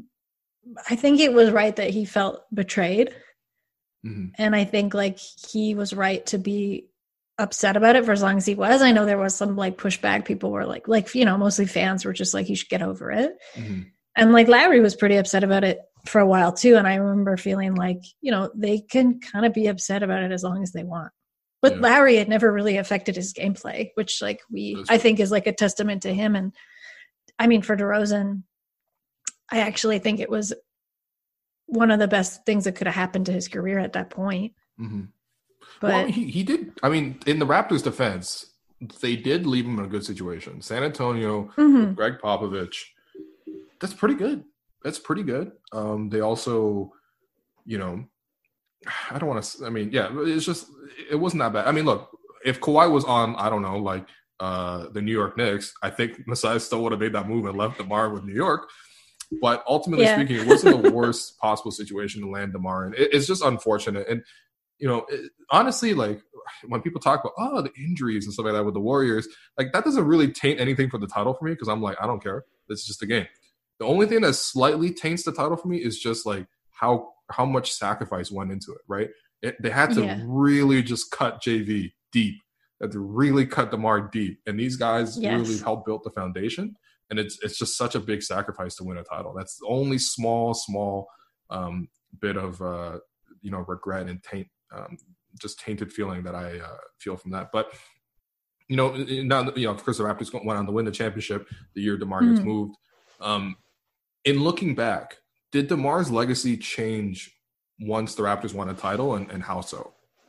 I think it was right that he felt betrayed. Mm-hmm. And I think like he was right to be upset about it for as long as he was. I know there was some like pushback. People were like, like, you know, mostly fans were just like, you should get over it. Mm-hmm. And like Lowry was pretty upset about it for a while too. And I remember feeling like, you know, they can kind of be upset about it as long as they want. But yeah. Lowry had never really affected his gameplay, which like we, That's I think is like a testament to him. And I mean, for DeRozan, I actually think it was one of the best things that could have happened to his career at that point. Mm-hmm. But well, he, he did. I mean, in the Raptors' defense, they did leave him in a good situation. San Antonio, mm-hmm. Greg Popovich, that's pretty good. That's pretty good. Um, they also, you know, I don't want to, I mean, yeah, it's just, it wasn't that bad. I mean, look, if Kawhi was on, I don't know, like uh, the New York Knicks, I think Masai still would have made that move and left DeMar with New York. But ultimately yeah. speaking, it wasn't the worst possible situation to land DeMar in. It, it's just unfortunate. And, you know, it, honestly, like when people talk about, oh, the injuries and stuff like that with the Warriors, like that doesn't really taint anything for the title for me, because I'm like, I don't care. It's just a game. The only thing that slightly taints the title for me is just like how how much sacrifice went into it, right? It, they had to yeah. really just cut J V deep. They had to really cut DeMar deep. And these guys yes. really helped build the foundation. And it's it's just such a big sacrifice to win a title. That's the only small, small um, bit of, uh, you know, regret and taint, um, just tainted feeling that I uh, feel from that. But, you know, now, you know, of course, the Raptors went on to win the championship the year DeMar mm. gets moved. Um, in looking back, did DeMar's legacy change once the Raptors won a title, and, and how so?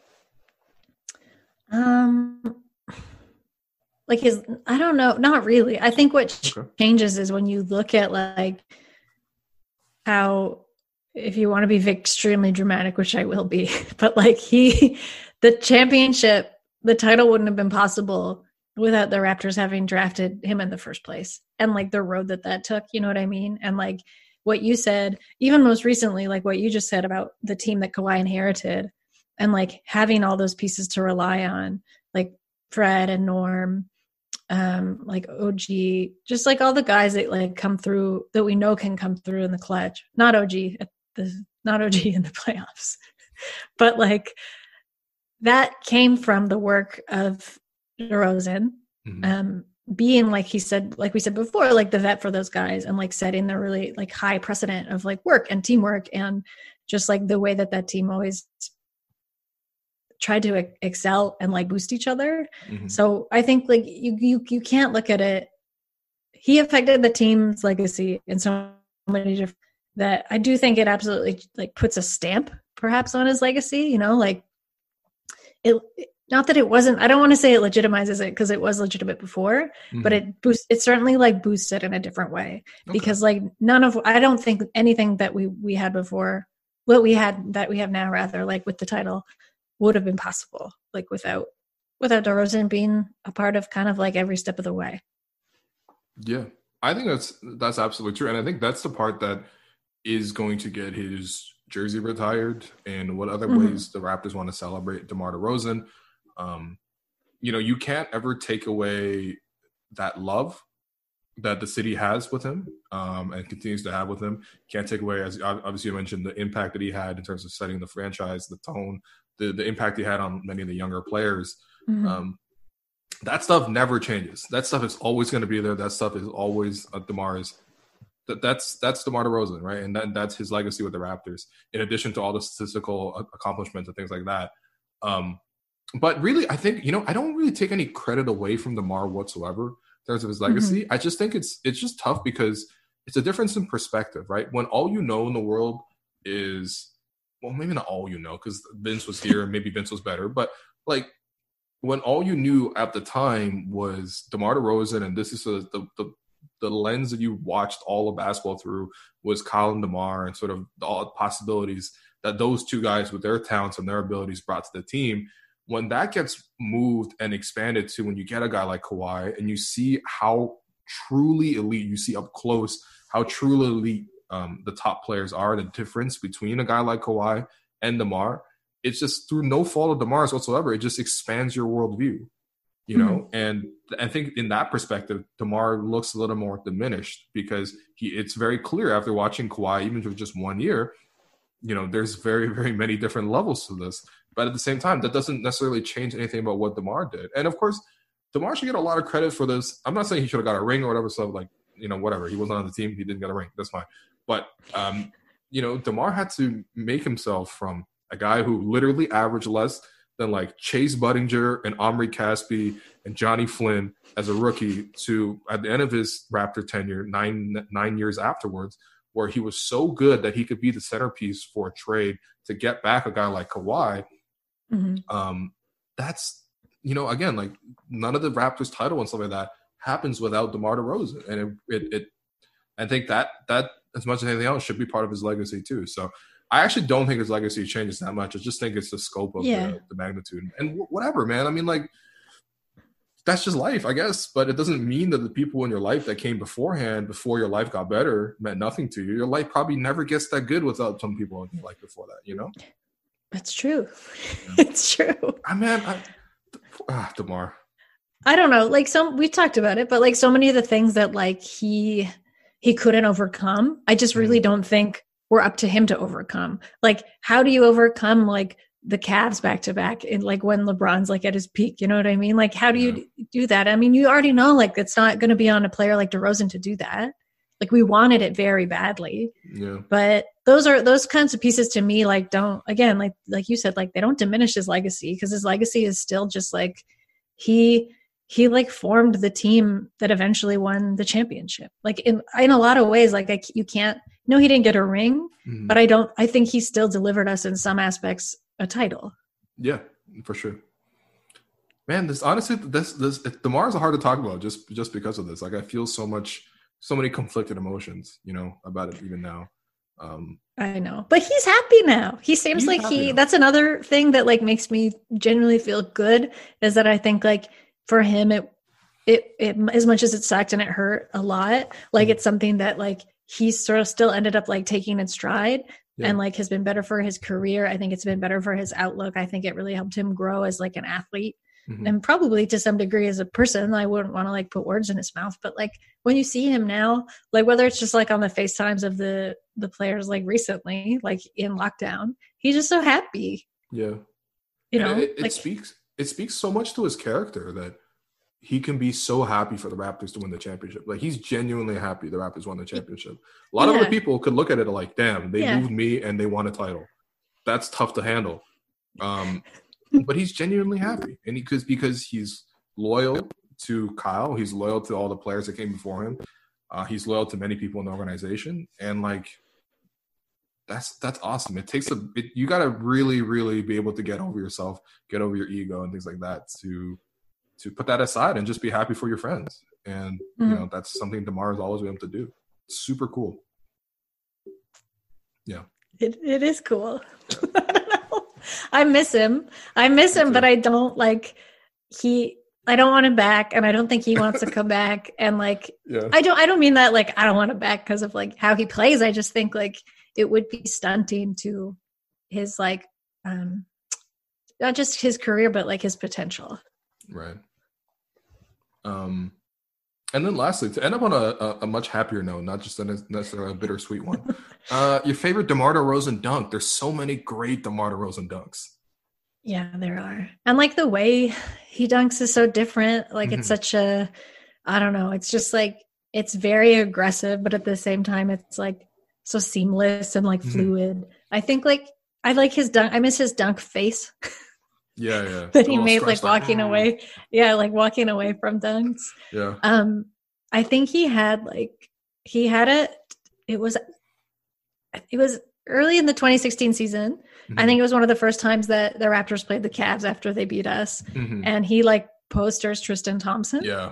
Um, like his, I don't know, not really. I think what okay. changes is when you look at like how, if you want to be extremely dramatic, which I will be, but like he, the championship, the title wouldn't have been possible without the Raptors having drafted him in the first place, and like the road that that took, you know what I mean? And like what you said, even most recently, like what you just said about the team that Kawhi inherited, and like having all those pieces to rely on, like Fred and Norm, um, like O G, just like all the guys that like come through, that we know can come through in the clutch. Not O G at the, not O G in the playoffs, but like that came from the work of DeRozan, mm-hmm. um, being like he said, like we said before, like the vet for those guys, and like setting the really like high precedent of like work and teamwork, and just like the way that that team always tried to excel and like boost each other. Mm-hmm. So I think like you you you can't look at it. He affected the team's legacy in so many different, that I do think it absolutely like puts a stamp perhaps on his legacy. You know, like it. Not that it wasn't, I don't want to say it legitimizes it, because it was legitimate before, mm-hmm. but it boost, it certainly like boosted in a different way, okay. because like none of, I don't think anything that we, we had before, what we had, that we have now rather, like with the title, would have been possible, like without, without DeRozan being a part of kind of like every step of the way. Yeah, I think that's, that's absolutely true. And I think that's the part that is going to get his jersey retired, and what other mm-hmm. ways the Raptors want to celebrate DeMar DeRozan. Um, you know, you can't ever take away that love that the city has with him, um, and continues to have with him. Can't take away, as obviously you mentioned, the impact that he had in terms of setting the franchise, the tone, the, the impact he had on many of the younger players. Mm-hmm. Um, that stuff never changes. That stuff is always going to be there. That stuff is always uh, DeMar's. That, that's that's DeMar DeRozan, right? And that, that's his legacy with the Raptors, in addition to all the statistical accomplishments and things like that. Um, But really, I think, you know, I don't really take any credit away from DeMar whatsoever in terms of his legacy. Mm-hmm. I just think it's it's just tough, because it's a difference in perspective, right? When all you know in the world is, well, maybe not all you know, because Vince was here and maybe Vince was better, but like when all you knew at the time was DeMar DeRozan, and this is a, the, the the lens that you watched all of basketball through was Kyle and DeMar and sort of all the possibilities that those two guys with their talents and their abilities brought to the team. When that gets moved and expanded to when you get a guy like Kawhi and you see how truly elite, you see up close how truly elite um, the top players are, the difference between a guy like Kawhi and DeMar, it's just through no fault of DeMar's whatsoever. It just expands your worldview, you know? Mm-hmm. And I think in that perspective, DeMar looks a little more diminished because he, it's very clear after watching Kawhi, even for just one year, you know, there's very, very many different levels to this. But at the same time, that doesn't necessarily change anything about what DeMar did. And of course, DeMar should get a lot of credit for this. I'm not saying he should have got a ring or whatever, so like, you know, whatever. He wasn't on the team. He didn't get a ring. That's fine. But, um, you know, DeMar had to make himself from a guy who literally averaged less than like Chase Budinger and Omri Caspi and Johnny Flynn as a rookie to at the end of his Raptor tenure, nine nine years afterwards, where he was so good that he could be the centerpiece for a trade to get back a guy like Kawhi. Mm-hmm. Um, that's, you know, again, like none of the Raptors title and stuff like that happens without DeMar DeRozan. And it, it, it I think that, that as much as anything else should be part of his legacy too. So I actually don't think his legacy changes that much. I just think it's the scope of yeah. the, the magnitude and w- whatever, man. I mean, like, that's just life, I guess. But it doesn't mean that the people in your life that came beforehand, before your life got better, meant nothing to you. Your life probably never gets that good without some people in your life before that, you know? That's true. Yeah. It's true. I mean, I, ah, DeMar. I don't know. Like some, we talked about it, but like so many of the things that like he he couldn't overcome, I just really mm. don't think were up to him to overcome. Like, how do you overcome like the Cavs back to back and like when LeBron's like at his peak, you know what I mean? Like, how do you yeah. do that? I mean, you already know like it's not going to be on a player like DeRozan to do that. Like we wanted it very badly, yeah. but those are those kinds of pieces to me. Like, don't again, like like you said, like they don't diminish his legacy because his legacy is still just like he he like formed the team that eventually won the championship. Like in in a lot of ways, like I, you can't. No, he didn't get a ring, mm-hmm. but I don't. I think he still delivered us in some aspects a title. Yeah, for sure. Man, this honestly, this this DeMar's hard to talk about just just because of this. Like I feel so much. So many conflicted emotions, you know, about it even now. Um, I know, but he's happy now. He seems like he, now. That's another thing that like makes me genuinely feel good is that I think like for him, it, it, it, as much as it sucked and it hurt a lot, like mm. it's something that like he sort of still ended up like taking in stride yeah. and like has been better for his career. I think it's been better for his outlook. I think it really helped him grow as like an athlete. Mm-hmm. And probably to some degree as a person. I wouldn't want to like put words in his mouth, but like when you see him now, like whether it's just like on the FaceTimes of the the players like recently, like in lockdown, he's just so happy. Yeah. You know, it, it, like, it speaks it speaks so much to his character that he can be so happy for the Raptors to win the championship. Like he's genuinely happy the Raptors won the championship. A lot yeah. of other people could look at it like, damn, they yeah. moved me and they won a title. That's tough to handle. Um But he's genuinely happy, and because he, because he's loyal to Kyle, he's loyal to all the players that came before him. Uh, he's loyal to many people in the organization, and like that's that's awesome. It takes a it, you got to really, really be able to get over yourself, get over your ego, and things like that to to put that aside and just be happy for your friends. And mm-hmm. you know that's something DeMar has always been able to do. It's super cool. Yeah, it it is cool. I miss him. I miss him, but I don't like he I don't want him back and I don't think he wants to come back. And like yeah. I don't I don't mean that like I don't want him back because of like how he plays. I just think like it would be stunting to his like um not just his career, but like his potential. Right. Um And then lastly, to end up on a, a, a much happier note, not just a necessarily a bittersweet one, uh, your favorite DeMar DeRozan dunk. There's so many great DeMar DeRozan dunks. Yeah, there are. And like the way he dunks is so different. Like mm-hmm. it's such a, I don't know, it's just like, it's very aggressive, but at the same time, it's like so seamless and like mm-hmm. fluid. I think like, I like his dunk. I miss his dunk face. Yeah, yeah. that he made like walking like, away. Yeah, like walking away from dunks. Yeah. Um, I think he had like he had it. It was it was early in the twenty sixteen season. Mm-hmm. I think it was one of the first times that the Raptors played the Cavs after they beat us, mm-hmm. and he like posters Tristan Thompson. Yeah.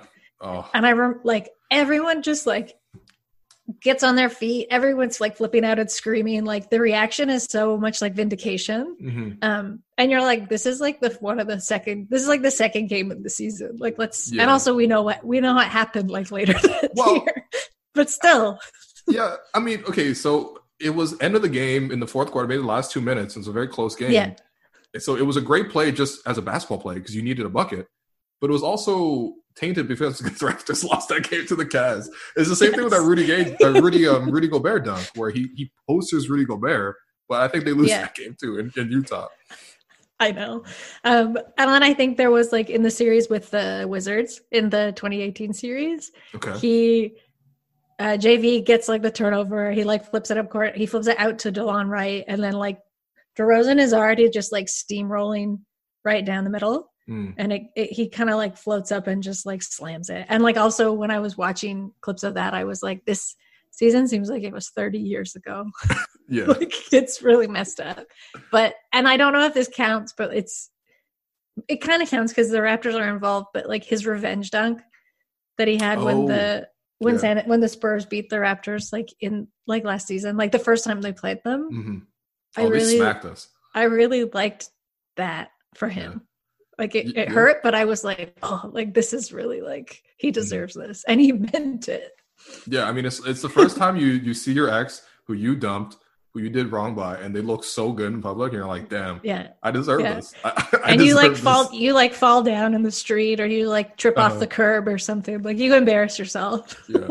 Oh. And I remember like everyone just like gets on their feet. Everyone's like flipping out and screaming. Like the reaction is so much like vindication. Mm-hmm. Um, and you're like, this is like the one of the second, this is like the second game of the season. Like let's, Yeah. and also we know what, we know what happened like later that Well, year, but still. Yeah. I mean, okay. So it was end of the game in the fourth quarter, maybe the last two minutes. It was a very close game. Yeah. So it was a great play just as a basketball play because you needed a bucket, but it was also tainted because the Raptors lost that game to the Cavs. It's the same Yes. thing with that Rudy Gay, uh, Rudy um, Rudy Gobert dunk where he he posters Rudy Gobert, but I think they lose Yeah. that game too in, in Utah. I know. Um, and then I think there was like in the series with the Wizards in the twenty eighteen series, Okay. he uh, J V gets like the turnover. He like flips it up court. He flips it out to DeLon Wright, and then like DeRozan is already just like steamrolling right down the middle. Mm. And it, it, he kind of like floats up and just like slams it. And like also when I was watching clips of that, I was like, this season seems like it was thirty years ago. Yeah. Like it's really messed up. But and I don't know if this counts, but it's it kind of counts because the Raptors are involved. But like his revenge dunk that he had Oh, when the when yeah. San, when the Spurs beat the Raptors like in like last season, like the first time they played them. Mm-hmm. I Oh, they really smacked us. I really liked that for him. Yeah. Like it, Y- it yeah. hurt, but I was like, oh, like this is really like he deserves this, and he meant it. Yeah, I mean, it's it's the first time you you see your ex who you dumped, who you did wrong by, and they look so good in public, and you're like, damn, Yeah, I deserve Yeah. this. I, I and you like deserve fall, this. you like fall down in the street, or you like trip Uh-huh. off the curb or something. Like you embarrass yourself. Yeah.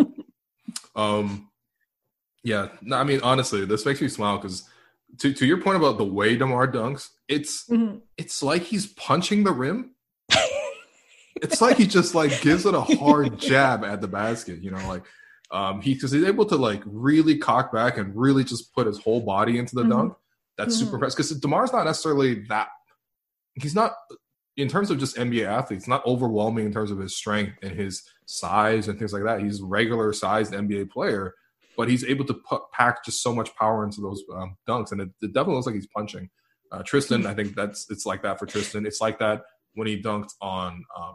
Um. Yeah. No, I mean, honestly, this makes me smile because to to your point about the way DeMar dunks, it's Mhm. it's like he's punching the rim. It's like he just like gives it a hard jab at the basket, you know, like um he because he's able to like really cock back and really just put his whole body into the Mhm. dunk. That's Mhm. super impressive because DeMar's not necessarily that. He's not in terms of just N B A athletes, not overwhelming in terms of his strength and his size and things like that. He's a regular sized N B A player, but he's able to put, pack just so much power into those um, dunks, and it, it definitely looks like he's punching. Uh, Tristan, I think that's it's like that for Tristan. It's like that when he dunked on um,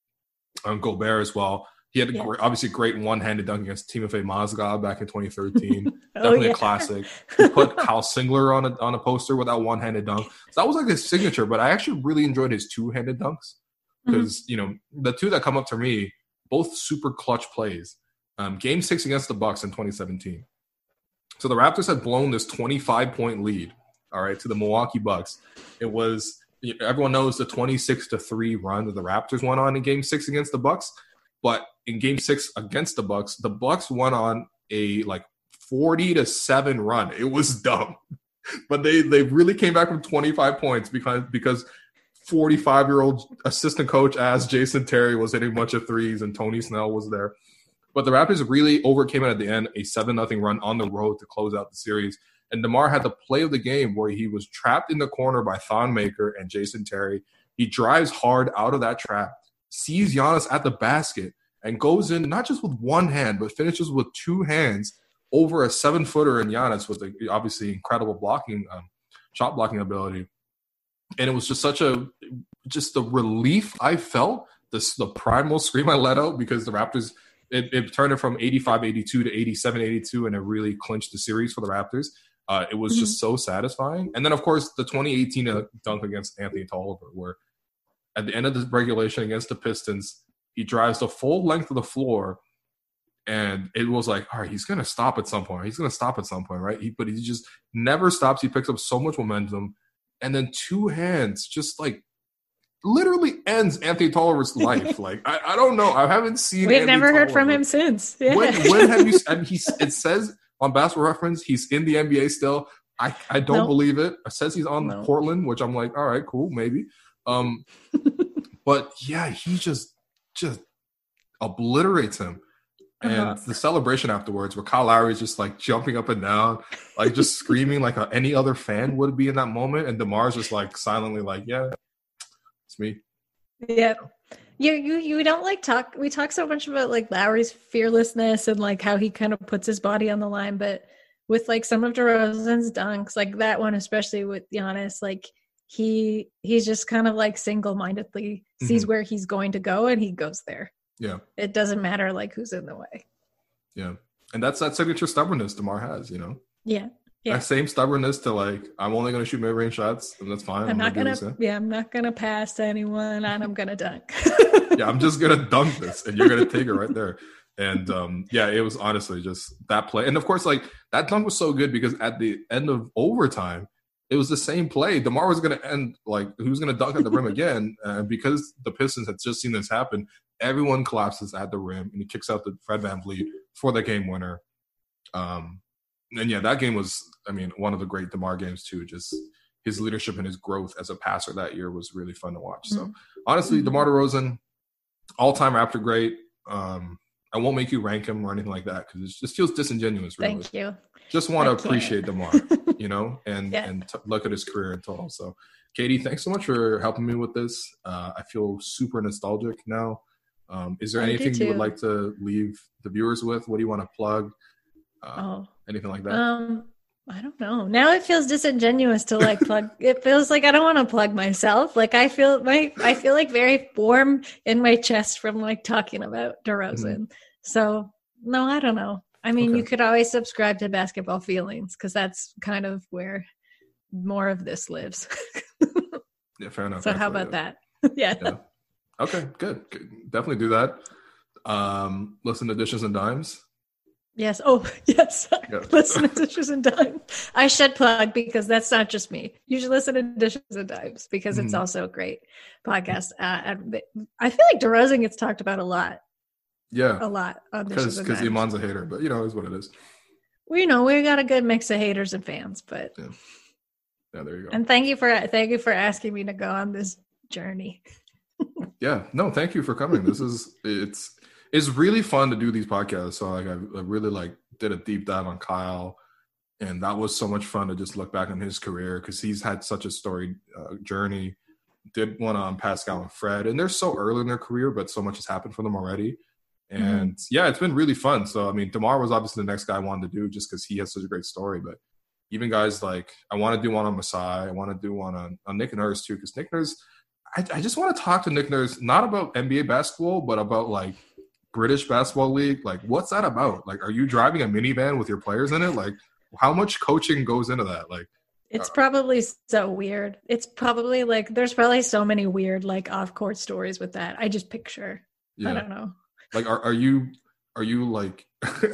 on Gobert as well. He had a Yeah. great, obviously great one-handed dunk against Timofey Mozgov back in twenty thirteen. Oh, Definitely yeah. a classic. He put Kyle Singler on a on a poster with that one-handed dunk. So that was like his signature. But I actually really enjoyed his two-handed dunks because you know the two that come up to me, both super clutch plays. Um, game six against the Bucks in twenty seventeen. So the Raptors had blown this twenty-five point lead, all right, to the Milwaukee Bucks. It was everyone knows the twenty-six to three run that the Raptors went on in game six against the Bucks. But in game six against the Bucks, the Bucks went on a like forty to seven run. It was dumb. But they they really came back from twenty-five points because because forty-five-year-old assistant coach as Jason Terry was hitting a bunch of threes and Tony Snell was there. But the Raptors really overcame it at the end, a seven nothing run on the road to close out the series. And DeMar had the play of the game where he was trapped in the corner by Thon Maker and Jason Terry. He drives hard out of that trap, sees Giannis at the basket, and goes in not just with one hand, but finishes with two hands over a seven-footer in Giannis with a, obviously incredible blocking, um, shot blocking ability. And it was just such a – just the relief I felt, this, the primal scream I let out because the Raptors – It, it turned it from eighty-five eighty-two to eighty-seven eighty-two, and it really clinched the series for the Raptors. Uh, it was mm-hmm. just so satisfying. And then, of course, the twenty eighteen dunk against Anthony Tolliver, where at the end of the regulation against the Pistons, he drives the full length of the floor, and it was like, all right, he's going to stop at some point. He's going to stop at some point, right? He, but he just never stops. He picks up so much momentum. And then two hands just like, literally ends Anthony Tolliver's life. Like I, I don't know. I haven't seen. We've Anthony never heard Tolliver. from him since. Yeah. When, when have you? And he's. It says on Basketball Reference he's in the N B A still. I, I don't nope. believe it. It says he's on no. Portland, which I'm like, all right, cool, maybe. Um, but yeah, he just just obliterates him. And uh-huh. the celebration afterwards, where Kyle Lowry is just like jumping up and down, like just screaming like a, any other fan would be in that moment, and DeMar's just like silently like, yeah. It's me. Yeah. You you you don't like talk we talk so much about like Lowry's fearlessness and like how he kind of puts his body on the line, but with like some of DeRozan's dunks, like that one especially with Giannis, like he he's just kind of like single-mindedly sees mm-hmm. where he's going to go and he goes there. Yeah. It doesn't matter like who's in the way. Yeah. And that's that signature stubbornness DeMar has, you know? Yeah. Yeah. That same stubbornness to like, I'm only going to shoot mid-range shots, and that's fine. I'm, I'm not gonna, gonna, yeah, I'm not gonna pass to anyone, and I'm gonna dunk. Yeah, I'm just gonna dunk this, and you're gonna take it right there. And um, yeah, it was honestly just that play. And of course, like that dunk was so good because at the end of overtime, it was the same play. DeMar was gonna end like he was gonna dunk at the rim again, and because the Pistons had just seen this happen, everyone collapses at the rim, and he kicks out the Fred VanVleet for the game winner. Um, and yeah, that game was, I mean, one of the great DeMar games too. Just his leadership and his growth as a passer that year was really fun to watch. So honestly, DeMar DeRozan, all-time Raptor great. Um, I won't make you rank him or anything like that because it just feels disingenuous. Really. Thank you. Just want to appreciate DeMar, you know, and yeah. and t- look at his career in total. So, Katie, thanks so much for helping me with this. Uh, I feel super nostalgic now. Um, is there I anything you would like to leave the viewers with? What do you want to plug? Uh, oh. Anything like that? Um, I don't know. Now it feels disingenuous to like plug. It feels like I don't want to plug myself. Like I feel my, I feel like very warm in my chest from like talking about DeRozan. Mm-hmm. So no, I don't know. I mean, okay. You could always subscribe to Basketball Feelings because that's kind of where more of this lives. Yeah, fair enough. So Actually, how about yeah. that? yeah. yeah. Okay, good. good. Definitely do that. Um, listen to Dishes and Dimes. Yes. Oh, yes. Yeah. Listen to Dishes and Dimes. I should plug because that's not just me. You should listen to Dishes and Dimes because it's mm-hmm. also a great podcast. Uh, I feel like DeRozan gets talked about a lot. Yeah. A lot. Because Iman's a hater, but you know, it's what it is. We you know we got a good mix of haters and fans, but yeah. Yeah, there you go. And thank you for thank you for asking me to go on this journey. Yeah. No, thank you for coming. This is it's It's really fun to do these podcasts. So like I, I really like did a deep dive on Kyle, and that was so much fun to just look back on his career because he's had such a storied uh, journey. Did one on Pascal and Fred, and they're so early in their career, but so much has happened for them already. And mm-hmm. yeah, it's been really fun. So I mean, DeMar was obviously the next guy I wanted to do just because he has such a great story. But even guys like I want to do one on Masai, I want to do one on, on Nick Nurse too, because Nick Nurse, I, I just want to talk to Nick Nurse not about N B A basketball, but about like British Basketball League. Like, what's that about? Like, are you driving a minivan with your players in it? Like, how much coaching goes into that? Like, it's uh, probably so weird. It's probably like there's probably so many weird like off-court stories with that. I just picture. Yeah. I don't know. Like, are are you are you like?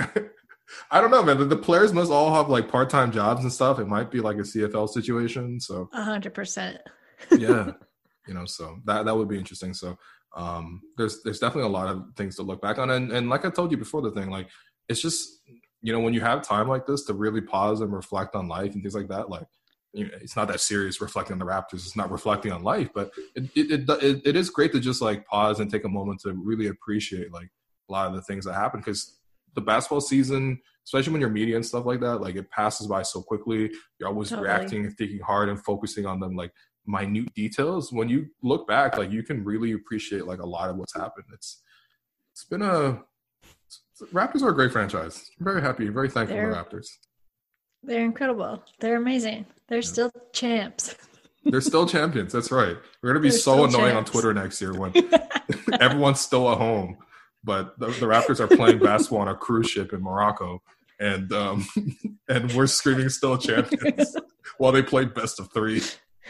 I don't know, man. The, the players must all have like part-time jobs and stuff. It might be like a C F L situation. So a hundred percent. Yeah, you know, so that that would be interesting. So. Um, there's there's definitely a lot of things to look back on, and and like I told you before, the thing like it's just you know when you have time like this to really pause and reflect on life and things like that. Like you know, it's not that serious reflecting on the Raptors. It's not reflecting on life, but it it, it it it is great to just like pause and take a moment to really appreciate like a lot of the things that happen because the basketball season, especially when you're media and stuff like that, like it passes by so quickly. You're always totally. reacting and thinking hard and focusing on them like. minute details. When you look back, like you can really appreciate like a lot of what's happened. It's it's been a Raptors are a great franchise. I'm very happy, very thankful they're, for the Raptors. They're incredible. They're amazing. They're yeah. still champs. They're still champions. That's right. We're gonna be they're so annoying champs. on Twitter next year when everyone's still at home, but the, the Raptors are playing basketball on a cruise ship in Morocco, and um and we're screaming still champions while they play best of three.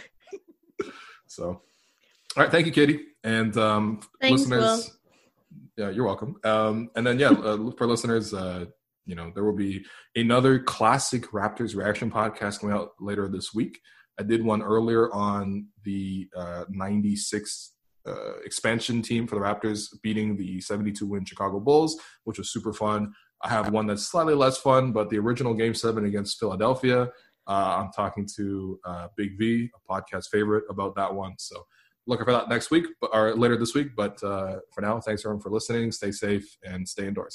So, all right. Thank you, Katie. And um, Thanks, listeners, Will. Yeah, you're welcome. Um, and then, yeah, uh, for listeners, uh, you know, there will be another classic Raptors reaction podcast coming out later this week. I did one earlier on the uh, ninety-six uh, expansion team for the Raptors beating the seventy-two win Chicago Bulls, which was super fun. I have one that's slightly less fun, but the original Game seven against Philadelphia. Uh, I'm talking to uh, Big V, a podcast favorite, about that one. So looking for that next week but, or later this week. But uh, for now, thanks everyone for listening. Stay safe and stay indoors.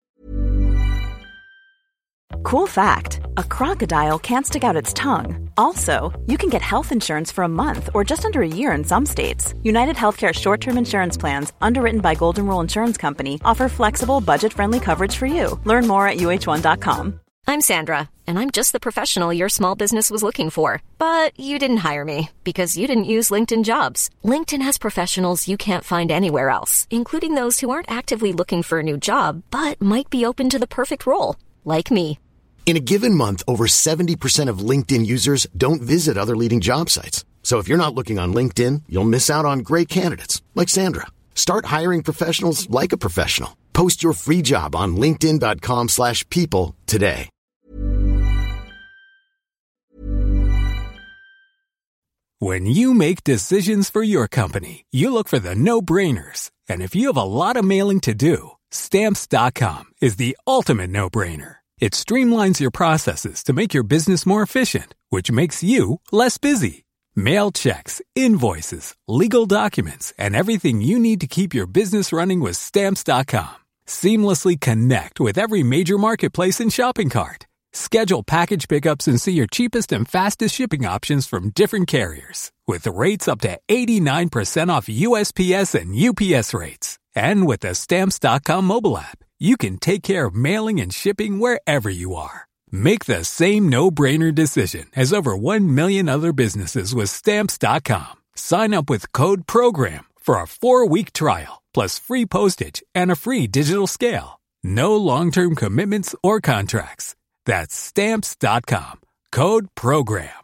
Cool fact, a crocodile can't stick out its tongue. Also, you can get health insurance for a month or just under a year in some states. United Healthcare short-term insurance plans, underwritten by Golden Rule Insurance Company, offer flexible, budget-friendly coverage for you. Learn more at U H one dot com. I'm Sandra, and I'm just the professional your small business was looking for. But you didn't hire me because you didn't use LinkedIn Jobs. LinkedIn has professionals you can't find anywhere else, including those who aren't actively looking for a new job, but might be open to the perfect role, like me. In a given month, over seventy percent of LinkedIn users don't visit other leading job sites. So if you're not looking on LinkedIn, you'll miss out on great candidates like Sandra. Start hiring professionals like a professional. Post your free job on linkedin.com slash people today. When you make decisions for your company, you look for the no-brainers. And if you have a lot of mailing to do, Stamps dot com is the ultimate no-brainer. It streamlines your processes to make your business more efficient, which makes you less busy. Mail checks, invoices, legal documents, and everything you need to keep your business running with Stamps dot com. Seamlessly connect with every major marketplace and shopping cart. Schedule package pickups and see your cheapest and fastest shipping options from different carriers, with rates up to eighty-nine percent off U S P S and U P S rates. And with the Stamps dot com mobile app, you can take care of mailing and shipping wherever you are. Make the same no-brainer decision as over one million other businesses with Stamps dot com. Sign up with code PROGRAM for a four-week trial, plus free postage and a free digital scale. No long-term commitments or contracts. That's Stamps dot com. Code PROGRAM.